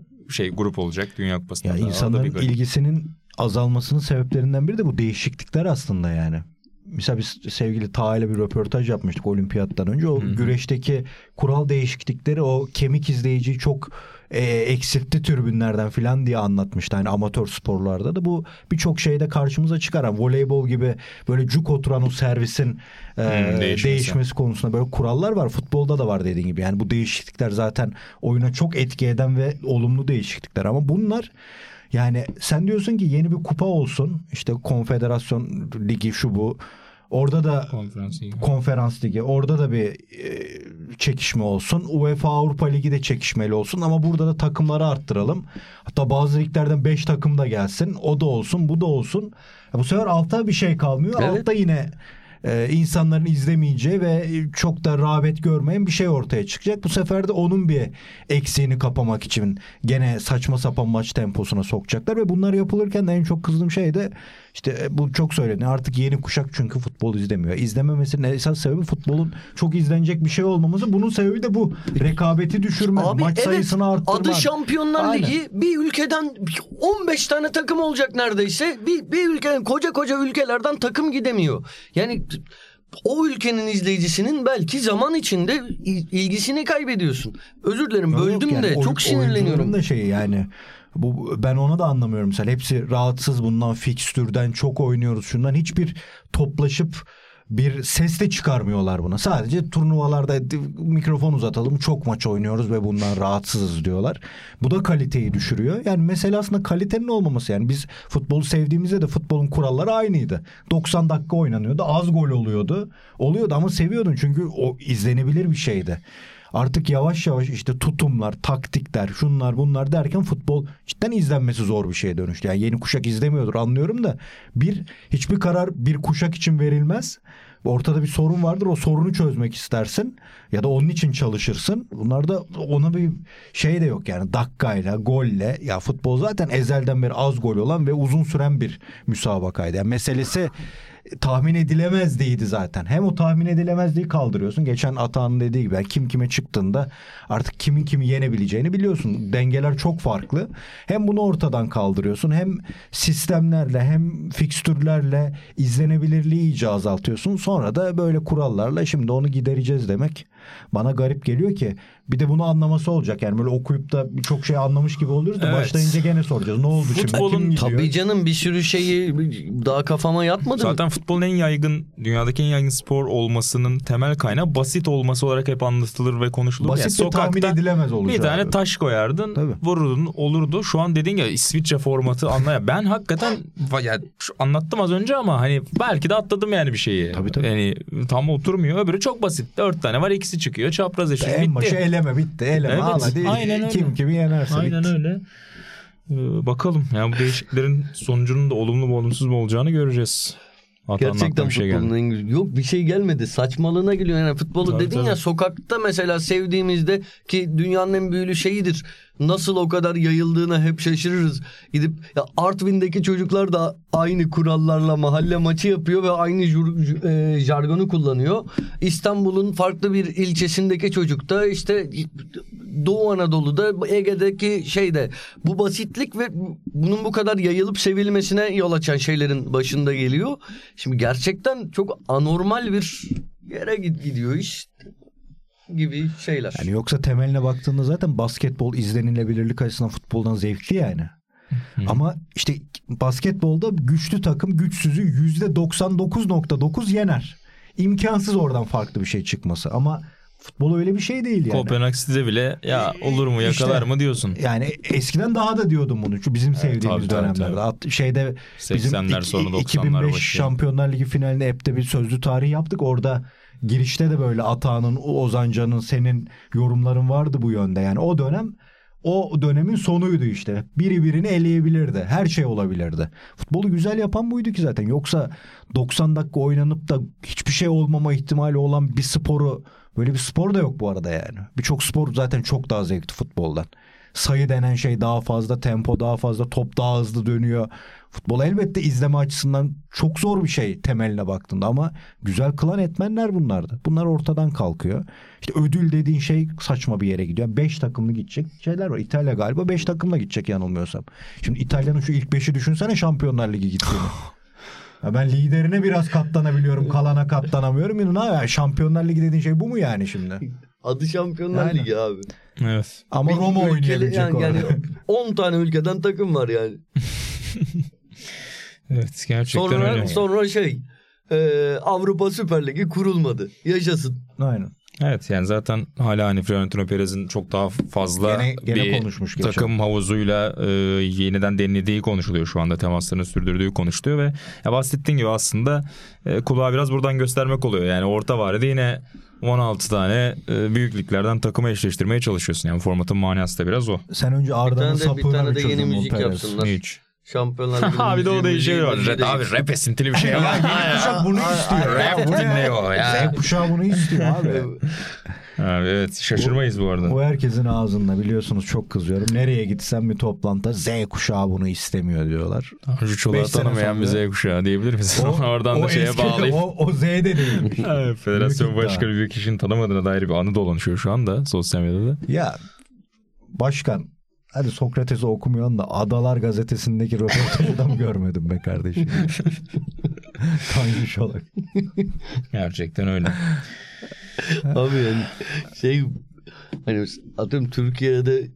B: grup olacak Dünya Kupası'nda.
C: Ya insanların ilgisinin azalmasının sebeplerinden biri de bu değişiklikler aslında yani. Mesela biz sevgili Taha ile bir röportaj yapmıştık olimpiyattan önce. O güreşteki kural değişiklikleri o kemik izleyiciyi çok eksiltti tribünlerden falan diye anlatmıştı. Yani amatör sporlarda da bu birçok şeyde karşımıza çıkaran voleybol gibi böyle cuk oturan o servisin değişmesi konusunda böyle kurallar var. Futbolda da var dediğin gibi. Yani bu değişiklikler zaten oyuna çok etki eden ve olumlu değişiklikler ama bunlar yani sen diyorsun ki yeni bir kupa olsun. İşte Konfederasyon Ligi şu bu. Orada da Konferans Ligi. Orada da bir çekişme olsun. UEFA Avrupa Ligi de çekişmeli olsun ama burada da takımları arttıralım. Hatta bazı liglerden 5 takım da gelsin. O da olsun, bu da olsun. Bu sefer altta bir şey kalmıyor. Evet. Altta yine insanların izlemeyeceği ve çok da rağbet görmeyen bir şey ortaya çıkacak. Bu sefer de onun bir eksiğini kapamak için gene saçma sapan maç temposuna sokacaklar ve bunlar yapılırken de en çok kızdığım şey de işte bu çok söyleniyor. Artık yeni kuşak çünkü futbol izlemiyor. İzlememesinin esas sebebi futbolun çok izlenecek bir şey olmaması. Bunun sebebi de bu. Rekabeti düşürme, maç sayısını arttırma.
D: Adı Şampiyonlar Ligi. Bir ülkeden 15 tane takım olacak neredeyse. Bir ülkeden koca ülkelerden takım gidemiyor. Yani o ülkenin izleyicisinin belki zaman içinde ilgisini kaybediyorsun. Özür dilerim böldüm yani, de çok sinirleniyorum.
C: Da yani ben ona da anlamıyorum. Mesela hepsi rahatsız bundan, fikstürden çok oynuyoruz şundan. Hiçbir toplaşıp bir ses de çıkarmıyorlar buna. Sadece turnuvalarda mikrofon uzatalım çok maç oynuyoruz ve bundan rahatsızız diyorlar. Bu da kaliteyi düşürüyor. Yani mesele aslında kalitenin olmaması. Yani biz futbolu sevdiğimizde de futbolun kuralları aynıydı. 90 dakika oynanıyordu. Az gol oluyordu ama seviyordun çünkü o izlenebilir bir şeydi. Artık yavaş yavaş işte tutumlar, taktikler, şunlar bunlar derken futbol cidden izlenmesi zor bir şeye dönüştü. Yani yeni kuşak izlemiyordur anlıyorum da hiçbir karar bir kuşak için verilmez. Ortada bir sorun vardır, o sorunu çözmek istersin ya da onun için çalışırsın. Bunlarda ona bir şey de yok yani dakikayla, golle. Ya futbol zaten ezelden beri az gol olan ve uzun süren bir müsabakaydı. Yani meselesi tahmin edilemezdiydi zaten. Hem o tahmin edilemezliği kaldırıyorsun. Geçen Atahan'ın dediği gibi yani kim kime çıktığında artık kimin kimi yenebileceğini biliyorsun. Dengeler çok farklı. Hem bunu ortadan kaldırıyorsun hem sistemlerle hem fikstürlerle izlenebilirliği iyice azaltıyorsun. Sonra da böyle kurallarla şimdi onu gidereceğiz demek bana garip geliyor ki bir de bunu anlaması olacak. Yani böyle okuyup da birçok şey anlamış gibi oluyoruz da başlayınca gene soracağız. Ne oldu
D: futbolun,
C: şimdi? Kim gidiyor?
D: Tabii canım bir sürü şeyi daha kafama yatmadı.
B: Zaten futbolun dünyadaki en yaygın spor olmasının temel kaynağı basit olması olarak hep anlatılır ve konuşulur.
C: Basit ve tahmin edilemez olacak.
B: Bir tane taş koyardın, vururdun, olurdu. Şu an dediğin ya İsviçre formatı ben hakikaten anlattım az önce ama hani belki de atladım yani bir şeyi.
C: Tabii.
B: Yani tam oturmuyor. Öbürü çok basit. 4 tane var, ikisi çıkıyor. Çapraz eşit bitti.
C: En başı eleme. Evet, hadi
B: aynen öyle.
C: Kim kimi yenerse
B: aynen
C: bitti.
B: Öyle. Bakalım. Yani bu değişikliklerin sonucunun da olumlu mu olumsuz mu olacağını göreceğiz.
D: Gerçekten futbolun yok bir şey gelmedi. Saçmalığına geliyor yani futbolu dedin ya sokakta mesela sevdiğimizde ki dünyanın en büyülü şeyidir. nasıl o kadar yayıldığına hep şaşırırız. Gidip ya Artvin'deki çocuklar da aynı kurallarla mahalle maçı yapıyor ve aynı jargonu kullanıyor. İstanbul'un farklı bir ilçesindeki çocuk da işte Doğu Anadolu'da, Ege'deki şeyde, bu basitlik ve bunun bu kadar yayılıp sevilmesine yol açan şeylerin başında geliyor. Şimdi gerçekten çok anormal bir yere gidiyor iş gibi şeyler.
C: Yani yoksa temeline baktığında zaten basketbol izlenilebilirlik açısından futboldan zevkli yani. Ama işte basketbolda güçlü takım güçsüzü %99.9 yener. İmkansız oradan farklı bir şey çıkması. Ama futbol öyle bir şey değil yani.
B: Kopenhag City'de bile ya olur mu yakalar mı diyorsun.
C: Yani eskiden daha da diyordum bunu. Çünkü bizim sevdiğimiz dönemlerde.
B: Tabii.
C: Şeyde bizim
B: 80'ler sonu 90'lar
C: 2005
B: başı.
C: Şampiyonlar Ligi finalinde hep de bir sözlü tarih yaptık. Orada girişte de böyle Atahan'ın, Ozan Can'ın, senin yorumların vardı bu yönde. Yani o dönemin sonuydu işte. Biri birini eleyebilirdi. Her şey olabilirdi. Futbolu güzel yapan buydu ki zaten. Yoksa 90 dakika oynanıp da hiçbir şey olmama ihtimali olan bir sporu, böyle bir spor da yok bu arada yani. Birçok spor zaten çok daha zevkli futboldan. Sayı denen şey daha fazla, tempo daha fazla, top daha hızlı dönüyor. Futbol elbette izleme açısından çok zor bir şey temeline baktığında ama güzel kılan etmenler bunlardı. Bunlar ortadan kalkıyor. İşte ödül dediğin şey saçma bir yere gidiyor. 5 takımlı gidecek şeyler var. İtalya galiba 5 takımla gidecek yanılmıyorsam. Şimdi İtalya'nın şu ilk 5'i düşünsene Şampiyonlar Ligi gittiğini. Ya ben liderine biraz katlanabiliyorum, kalana katlanamıyorum. Ya Şampiyonlar Ligi dediğin şey bu mu yani şimdi?
D: Adı Şampiyonlar
C: Yani.
D: Ligi abi.
B: Evet.
C: Ama Roma oynayabilecek
D: yani 10 tane ülkeden takım var yani.
B: Evet, gerçekten öyle.
D: Sonra Avrupa Süper Ligi kurulmadı. Yaşasın.
C: Aynen.
B: Evet, yani zaten hala hani Florentino Perez'in çok daha fazla
C: Gene
B: bir
C: konuşmuş
B: takım havuzuyla yeniden denildiği konuşuluyor şu anda, temaslarını sürdürdüğü konuşuluyor ve ya bahsettiğin gibi aslında kulağa biraz buradan göstermek oluyor. Yani orta vadede yine 16 tane büyük liglerden takımı eşleştirmeye çalışıyorsun. Yani formatın manası da biraz o.
C: Sen önce Arda'nın sapığına
D: bir tane
C: bir
D: de yeni
C: çözüm
D: müzik
C: Perez.
D: yapsınlar.
B: Hiç.
D: Şampiyonlar Ligi'nin
B: Abi de o değişiyor.
D: müziği
B: Abi rap esintili bir şey var.
C: Yeni kuşak bunu istiyor.
B: Rap dinliyor ya.
C: Z kuşağı bunu istiyor abi.
B: Abi evet, şaşırmayız bu arada.
C: O herkesin ağzında, biliyorsunuz çok kızıyorum. Nereye gitsem bir toplantıda Z kuşağı bunu istemiyor diyorlar.
B: Tanju Çolak'ı tanımayan bir Z kuşağı diyebilir misin? Oradan da şeye bağlayıp.
C: O Z'de değilmiş.
B: Federasyon başkanı bir kişinin tanımadığına dair bir anı dolanışıyor şu anda sosyal medyada.
C: Ya başkan, hadi Sokrates'i okumuyorsun da Adalar Gazetesi'ndeki röportajı da mı görmedim be kardeşim? Tanju Çolak.
B: Gerçekten öyle.
D: Abi yani hani atıyorum Türkiye'de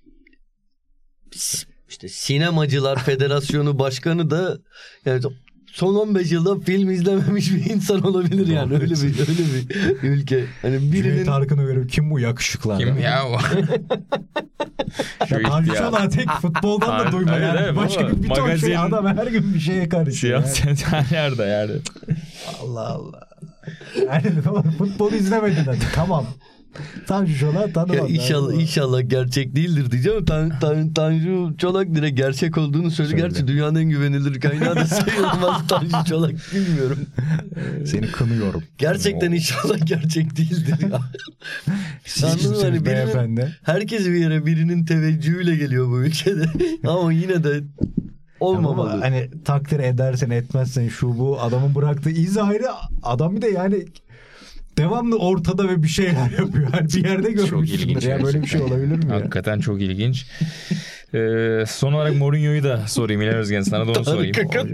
D: işte Sinemacılar Federasyonu Başkanı da yani son 15 yılda film izlememiş bir insan olabilir yani. Öyle bir ülke. Hani
C: Cüneyt Arkın'ı görüp kim bu yakışıklı adam?
B: Kim ya o?
C: Tanju Çolak tek futboldan da duyma yani.
B: Evet,
C: başka bir ton
B: magazin,
C: şey, adam her gün bir şeye karışıyor.
B: Siyaset her yerde yani.
C: Allah Allah. Yani futbol izlemedin hadi, tamam. Tanju Çolak tanımam.
D: İnşallah gerçek değildir diyeceğim. Tanju Çolak direkt gerçek olduğunu söyledi. Gerçi dünyanın en güvenilir kaynağı da sayılmaz Tanju Çolak, bilmiyorum.
C: Seni kınıyorum.
D: Gerçekten inşallah gerçek değildir ya.
C: Siz
D: hani
C: beyefendi.
D: Herkes bir yere birinin teveccühüyle geliyor bu ülkede. Ama yine de olmamalı.
C: Ama hani takdir edersen etmezsen şu bu adamın bıraktığı iz ayrı. Adam bir de yani devamlı ortada ve bir şeyler yapıyor. Yani bir yerde görmüşsündür ya, böyle bir şey olabilir mi?
B: Hakikaten çok ilginç. Son olarak Mourinho'yu da sorayım İlhan Özgen, sana da onu sorayım.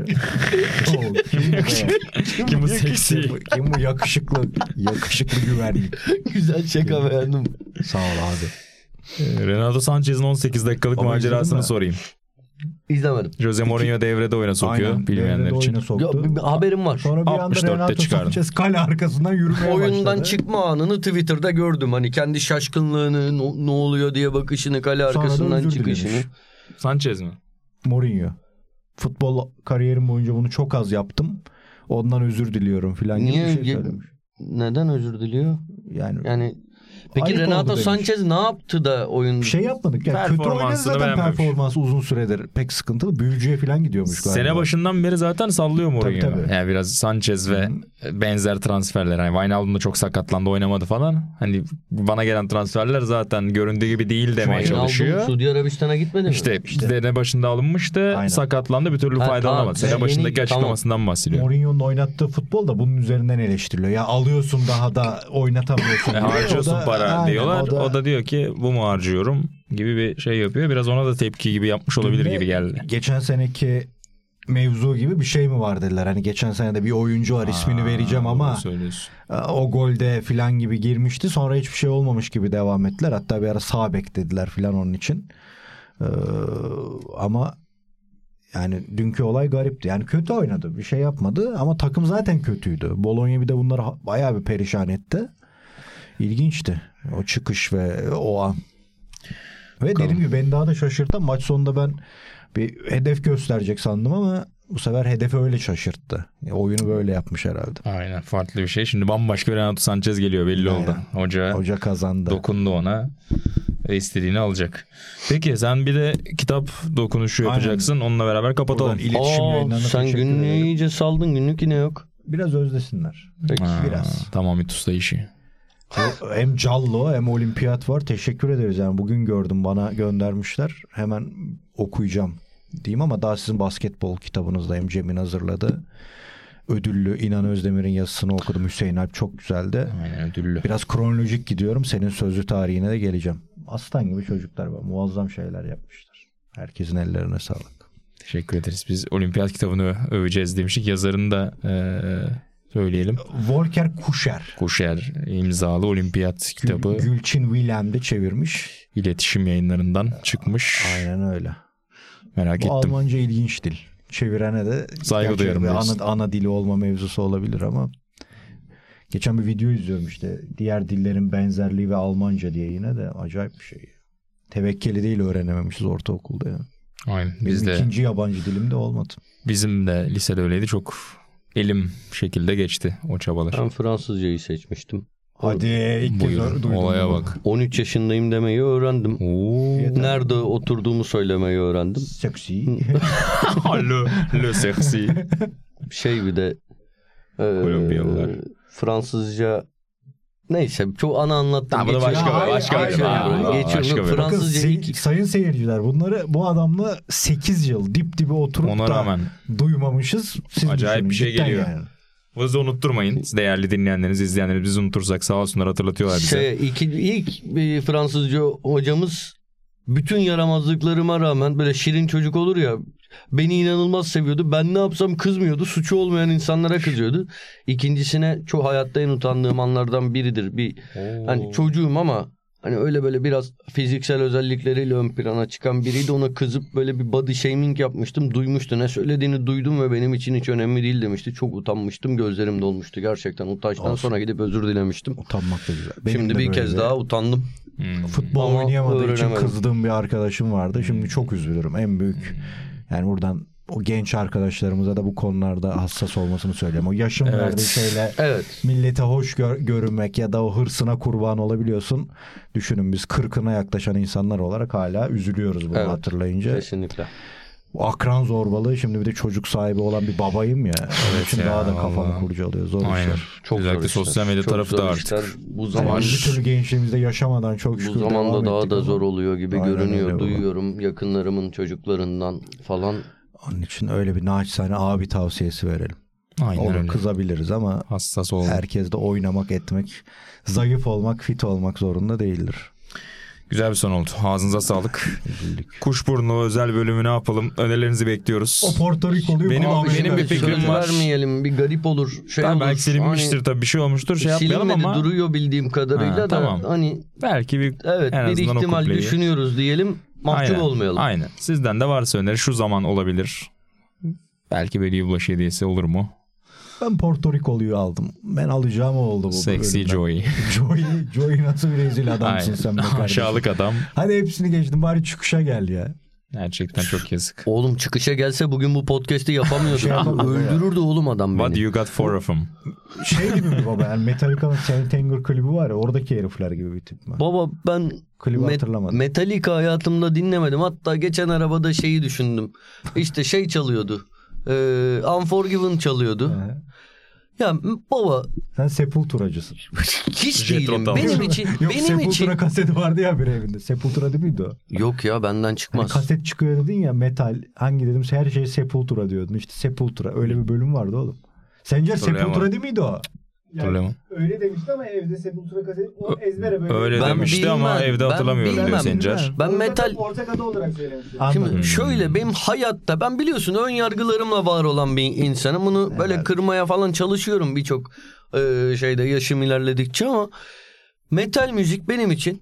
B: Kim bu seksi?
C: Kim bu yakışıklı güvenlik?
D: Güzel şaka, beğendim.
C: Sağ ol abi.
B: Renato Sanchez'in 18 dakikalık
C: Ama
B: macerasını sorayım.
D: İzlemedim.
B: Jose Mourinho devrede oyuna sokuyor bilmeyenler için.
D: Haberim var.
C: Sonra bir anda Renato Sanchez kale arkasından yürümeye başladı.
D: Oyundan çıkma anını Twitter'da gördüm. Hani kendi şaşkınlığını, ne oluyor diye bakışını, kale arkasından çıkışını.
B: Sanchez mi?
C: Mourinho. Futbol kariyerim boyunca bunu çok az yaptım. Ondan özür diliyorum filan gibi bir şey söylemiş.
D: Neden özür diliyor?
C: Yani
D: Peki
C: ayıp
D: Renato
C: oldu demiş.
D: Sanchez ne yaptı da oyun?
C: Bir şey yapmadık. Yani kötü oynadı
B: Performansını
C: zaten,
B: beğenmemiş.
C: performansı uzun süredir pek sıkıntılı. Büyücüye falan gidiyormuş galiba.
B: Sene başından beri zaten sallıyor Mourinho.
C: Tabii.
B: Yani biraz Sanchez ve benzer transferler. Yani Wijnaldum da çok sakatlandı, oynamadı falan. Hani bana gelen transferler zaten göründüğü gibi değil demeye
C: Wijnaldum
B: çalışıyor.
D: Suudi Arabistan'a gitmedi mi?
B: İşte sene başında alınmıştı.
C: Aynen.
B: Sakatlandı, bir türlü
D: Ha,
B: faydalanamadı.
D: tamam.
B: Sene başındaki
D: Yeni-
B: açıklamasından bahsediyor.
C: Mourinho'nun oynattığı futbol da bunun üzerinden eleştiriliyor. Ya alıyorsun daha da oynatamıyorsun. diyor.
B: Harcıyorsun
C: O da-
B: para
C: aynen,
B: diyorlar. O da diyor ki bu mu harcıyorum gibi bir şey yapıyor. Biraz ona da tepki gibi yapmış olabilir gibi geldi.
C: Geçen seneki mevzu gibi bir şey mi var dediler. Hani geçen sene de bir oyuncu var, ismini vereceğim ama
B: Doğru söylüyorsun.
C: o golde filan gibi girmişti. Sonra hiçbir şey olmamış gibi devam ettiler. Hatta bir ara sağ bek dediler filan onun için. Ama yani dünkü olay garipti. Yani kötü oynadı. Bir şey yapmadı ama takım zaten kötüydü. Bologna bir de bunları bayağı bir perişan etti. İlginçti. O çıkış ve o an. Ve dediğim gibi beni daha da şaşırtan, maç sonunda ben bir hedef gösterecek sandım ama bu sefer hedefi öyle şaşırttı. Oyunu böyle yapmış herhalde.
B: Aynen, farklı bir şey. Şimdi bambaşka bir Renato Sanchez geliyor, belli
C: Aynen.
B: oldu. Hoca
C: kazandı.
B: dokundu ona ve istediğini alacak. Peki sen bir de kitap dokunuşu
C: Aynen.
B: yapacaksın. Onunla beraber kapatalım.
C: Buradan iletişim yayınlarına
D: Sen
C: teşekkür
D: günlüğü
C: ederim.
D: iyice saldın. Günlük yine yok.
C: Biraz özlesinler.
D: Peki.
C: Biraz.
B: Tamam, Mitus'ta işi.
C: Hem Callo hem Olimpiyat var. Teşekkür ederiz. Yani bugün gördüm, bana göndermişler. Hemen okuyacağım diyeyim ama daha sizin basketbol kitabınızdayım. Cem'in hazırladı. Ödüllü İnan Özdemir'in yazısını okudum. Hüseyin Alp çok güzeldi.
B: Aynen, ödüllü.
C: Biraz kronolojik gidiyorum. Senin sözlü tarihine de geleceğim. Aslan gibi çocuklar var. Muazzam şeyler yapmışlar. Herkesin ellerine sağlık.
B: Teşekkür ederiz. Biz Olimpiyat kitabını öveceğiz demiştik. Yazarını da söyleyelim.
C: Volker Kuşer.
B: Kuşer imzalı Olimpiyat kitabı.
C: Gülçin Wilhelm de çevirmiş.
B: İletişim Yayınlarından çıkmış.
C: Aynen öyle.
B: Merak
C: Bu
B: ettim.
C: Almanca ilginç dil. Çevirene de
B: Saygı
C: gerçi
B: duyarım
C: bir
B: diyorsun.
C: ana dili olma mevzusu olabilir ama geçen bir video izliyorum işte, diğer dillerin benzerliği ve Almanca diye, yine de acayip bir şey. Tevekkeli değil öğrenememişiz ortaokulda ya.
B: Aynen.
C: Benim ikinci yabancı dilim de olmadı.
B: Bizim de lisede öyleydi. Çok elim şekilde geçti o çabalar.
D: Ben Fransızcayı seçmiştim.
C: Hadi ilk kez
B: Buyur,
C: duydum
B: olaya
C: bunu.
B: bak.
D: 13 yaşındayım demeyi öğrendim.
B: Oo.
D: Nerede oturduğumu söylemeyi öğrendim.
C: Seksi.
B: le sexy.
D: Şey bir de
B: Kolombiyalılar.
D: Fransızca neyse çok ana anlattım.
B: Tamam, bu da
D: Geçiyorum.
B: başka
C: hayır,
B: bölüm.
C: hayır, hayır.
B: Başka
D: Geçiyorum.
B: bölüm.
C: Bakın
D: Fransızca ilk
C: sayın seyirciler, bunları bu adamla 8 yıl dip dibe oturup
B: Ona
C: da
B: rağmen
C: duymamışız. Siz
B: acayip
C: düşünün,
B: bir şey
C: cidden
B: geliyor.
C: yani.
B: bizi unutturmayın. Değerli dinleyenleriniz, izleyenleriniz, biz unutursak sağ olsunlar, hatırlatıyorlar bize.
D: İlk bir Fransızca hocamız bütün yaramazlıklarıma rağmen böyle şirin çocuk olur ya, beni inanılmaz seviyordu. Ben ne yapsam kızmıyordu. Suçu olmayan insanlara kızıyordu. İkincisine çok hayatta en utandığım anlardan biridir. Hani çocuğum ama hani öyle böyle biraz fiziksel özellikleriyle ön plana çıkan biriydi. Ona kızıp böyle bir body shaming yapmıştım. Duymuştu. Ne söylediğini duydum ve benim için hiç önemli değil demişti. Çok utanmıştım. Gözlerim dolmuştu. Gerçekten utançtan
C: Olsun.
D: sonra gidip özür dilemiştim.
C: Utanmak da güzel. Benim
D: Şimdi
C: de
D: bir
C: böyle
D: kez daha utandım.
C: futbol
D: Ama
C: oynayamadığı için
D: öğrenemedim.
C: kızdığım bir arkadaşım vardı. Şimdi çok üzülürüm. En büyük, yani buradan o genç arkadaşlarımıza da bu konularda hassas olmasını söyleyeyim. O yaşın
B: Evet.
C: verdiği şeyle
D: Evet.
C: millete hoş görünmek ya da o hırsına kurban olabiliyorsun. Düşünün, biz 40'ına yaklaşan insanlar olarak hala üzülüyoruz bunu
D: Evet.
C: hatırlayınca.
D: Kesinlikle.
C: O akran zorbalığı, şimdi bir de çocuk sahibi olan bir babayım ya. Onun için
B: ya,
C: daha da kafamı
B: vallahi.
C: kurcalıyor. Zor
B: Aynen.
C: işler.
D: Çok
B: Özellikle
D: zor işler.
B: sosyal medya
D: Çok
B: tarafı
D: zor
B: da
D: işler.
B: artık.
D: Bu
C: Zaman
D: zaman
C: bir türlü gençliğimizde yaşamadan çok
D: bu
C: şükür
D: zamanda
C: devam
D: daha
C: ettik
D: da
C: ama
D: zor oluyor gibi
C: Aynen öyle
D: görünüyor.
C: baba.
D: Duyuyorum yakınlarımın çocuklarından falan.
C: Onun için öyle bir naçizane abi tavsiyesi verelim.
B: Aynen
C: Olur,
B: öyle.
C: kızabiliriz ama
B: Hassas olun.
C: herkes de oynamak, etmek, zayıf olmak, fit olmak zorunda değildir.
B: Güzel bir son oldu. Ağzınıza sağlık. Kuşburnu özel bölümü ne yapalım? Önerilerinizi bekliyoruz.
C: O Porto Rico'luyu
B: Benim-
C: kulağına
B: benim bir
C: çıkartıyor.
B: fikrim
D: Söz
B: var.
D: vermeyelim, bir garip olur. Şey
B: Tamam,
D: olur.
B: belki silinmiştir
D: Hani
B: tabii, bir şey olmuştur, şey yapmayalım
D: silinmedi,
B: ama
D: duruyor bildiğim kadarıyla
B: Ha,
D: da
B: tamam.
D: hani
B: belki bir
D: evet
B: en
D: bir
B: azından o
D: ihtimal
B: kupleyi.
D: düşünüyoruz diyelim. Mahcup
B: Aynen,
D: olmayalım.
B: Aynen. Sizden de varsa öneri, şu zaman olabilir. Belki Veli Yılbaşı hediyesi olur mu?
C: Ben Porto Rico'luyu aldım. Ben alacağım o oldu bu
B: Sexy
C: bölümden.
B: Joey.
C: Joey nasıl bir rezil adamsın
B: Aynen.
C: sen be kardeşim.
B: Aşağılık adam.
C: Hadi hepsini geçtim, bari çıkışa gel ya.
B: Gerçekten çok yazık.
D: Oğlum çıkışa gelse bugün bu podcast'i yapamıyordum. Öldürürdü oğlum adam beni.
B: What you got four of them?
C: Şey gibi mi baba? Yani Metallica'nın Saint Anger klibi var ya, oradaki herifler gibi bir tip mi?
D: Baba ben
C: Klibi hatırlamadım.
D: Metallica hayatımda dinlemedim. Hatta geçen arabada şeyi düşündüm. İşte şey çalıyordu. Unforgiven çalıyordu. Ya baba
C: Sen Sepultura'cısın.
D: hiç
B: Jet
D: değilim.
B: Rock'tan
D: Benim için
C: Yok,
D: benim
C: Sepultura
D: için
C: kaseti vardı ya bir evinde. Sepultura değil miydi o?
D: yok ya benden
C: Hani
D: çıkmaz.
C: kaset çıkıyor dedin ya, metal. Hangi dedim, her şey Sepultura diyordun. İşte Sepultura. Öyle bir bölüm vardı oğlum. Sencer Sepultura değil miydi o?
B: Hatırlayamam.
E: Öyle demişti ama evde Sepultura kaseti o ezbere böyle.
B: Öyle
D: Ben
B: demişti ama
D: bilmem,
B: evde
D: ben
B: hatırlamıyorum diyor
D: bilmem.
B: Sencer.
D: Ben metal
E: Ortak adı olarak söylemişti.
C: Anladım.
D: Şimdi şöyle benim hayatta ben biliyorsun ön yargılarımla var olan bir insanım. Bunu böyle kırmaya falan çalışıyorum birçok şeyde yaşım ilerledikçe ama metal müzik benim için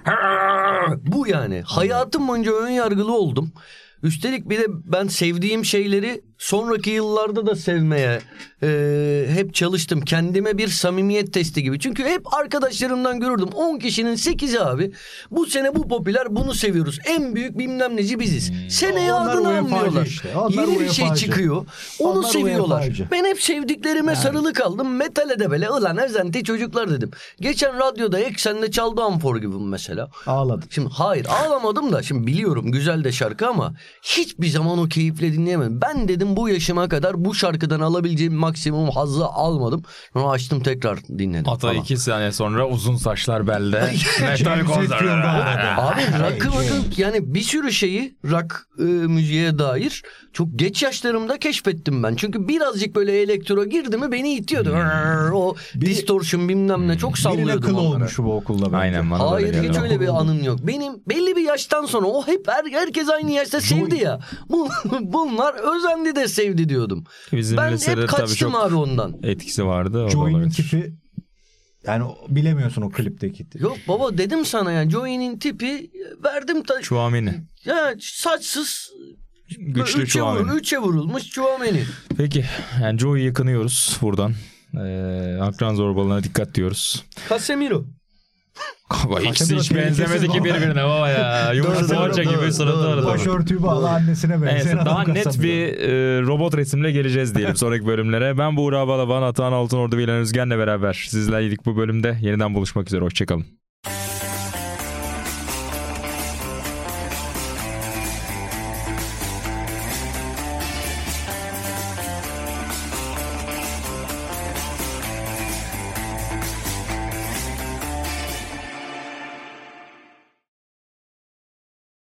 D: bu yani. Hayatım boyunca ön yargılı oldum. Üstelik bir de ben sevdiğim şeyleri sonraki yıllarda da sevmeye hep çalıştım. Kendime bir samimiyet testi gibi. Çünkü hep arkadaşlarımdan görürdüm. 10 kişinin 8'i abi. Bu sene bu popüler, bunu seviyoruz. En büyük bilmem neci biziz. Seneye
C: Onlar
D: adını
C: UEFA'cı
D: anlıyorlar.
C: işte. Onlar
D: Yeni bir şey
C: UEFA'cı.
D: çıkıyor. Onu
C: Onlar
D: seviyorlar.
C: UEFA'cı.
D: Ben hep sevdiklerime sarılı kaldım. Metale de böyle ulan özenti çocuklar dedim. Geçen radyoda Eksen'de çaldı Unforgiven mesela.
C: Ağladın.
D: Şimdi hayır ağlamadım da şimdi biliyorum güzel de şarkı ama hiçbir zaman o keyifle dinleyemedim. Ben dedim bu yaşıma kadar bu şarkıdan alabileceğim maksimum hazzı almadım. Sonra açtım tekrar dinledim.
B: Ata
D: falan.
B: 2 saniye sonra uzun saçlar belde. Metal
C: James
B: konser.
C: Hetfield'da.
D: Abi rock'ı yani bir sürü şeyi rock müziğe dair çok geç yaşlarımda keşfettim ben. Çünkü birazcık böyle elektro girdi mi beni itiyordu. O distortion bilmem ne çok
C: Birine
D: sallıyordum
C: kıl
D: onlara.
C: olmuş bu okulda bence.
B: Aynen bana da
D: Hayır
B: öyle
D: hiç
B: geldi.
D: öyle bir anım yok. Benim belli bir yaştan sonra o hep herkes aynı yaşta sevdi ya. Bunlar özendi de sevdi diyordum.
B: Bizim
D: Ben
B: lisede
D: hep
B: tabii
D: kaçtım
B: çok
D: abi ondan.
B: etkisi vardı. O da
C: Joey'nin
B: olabilir.
C: tipi, yani bilemiyorsun o klipteki tipi.
D: Yok baba dedim sana yani Joey'nin tipi verdim
B: Chouameni.
D: ya saçsız
B: Güçlü Chouameni.
D: üçe vurulmuş Chouameni.
B: Peki yani Joey'i yakınıyoruz buradan. Akran zorbalığına dikkat diyoruz.
D: Casemiro.
B: Baba ikisi
C: Casemiro
B: hiç benzemedi
C: tehlikesiz
B: ki
C: baba.
B: birbirine baba ya. Yumuşak poğaça gibi suratı arada.
C: Başörtüyü bağlı annesine benzeyen
B: Neyse,
C: adam
B: daha net
C: Casemiro.
B: bir robot resimle geleceğiz diyelim sonraki bölümlere. Ben Buğra Balaban, Atahan Altınordu ve İlhan Özgen'le beraber sizlerleydik bu bölümde. Yeniden buluşmak üzere. Hoşçakalın.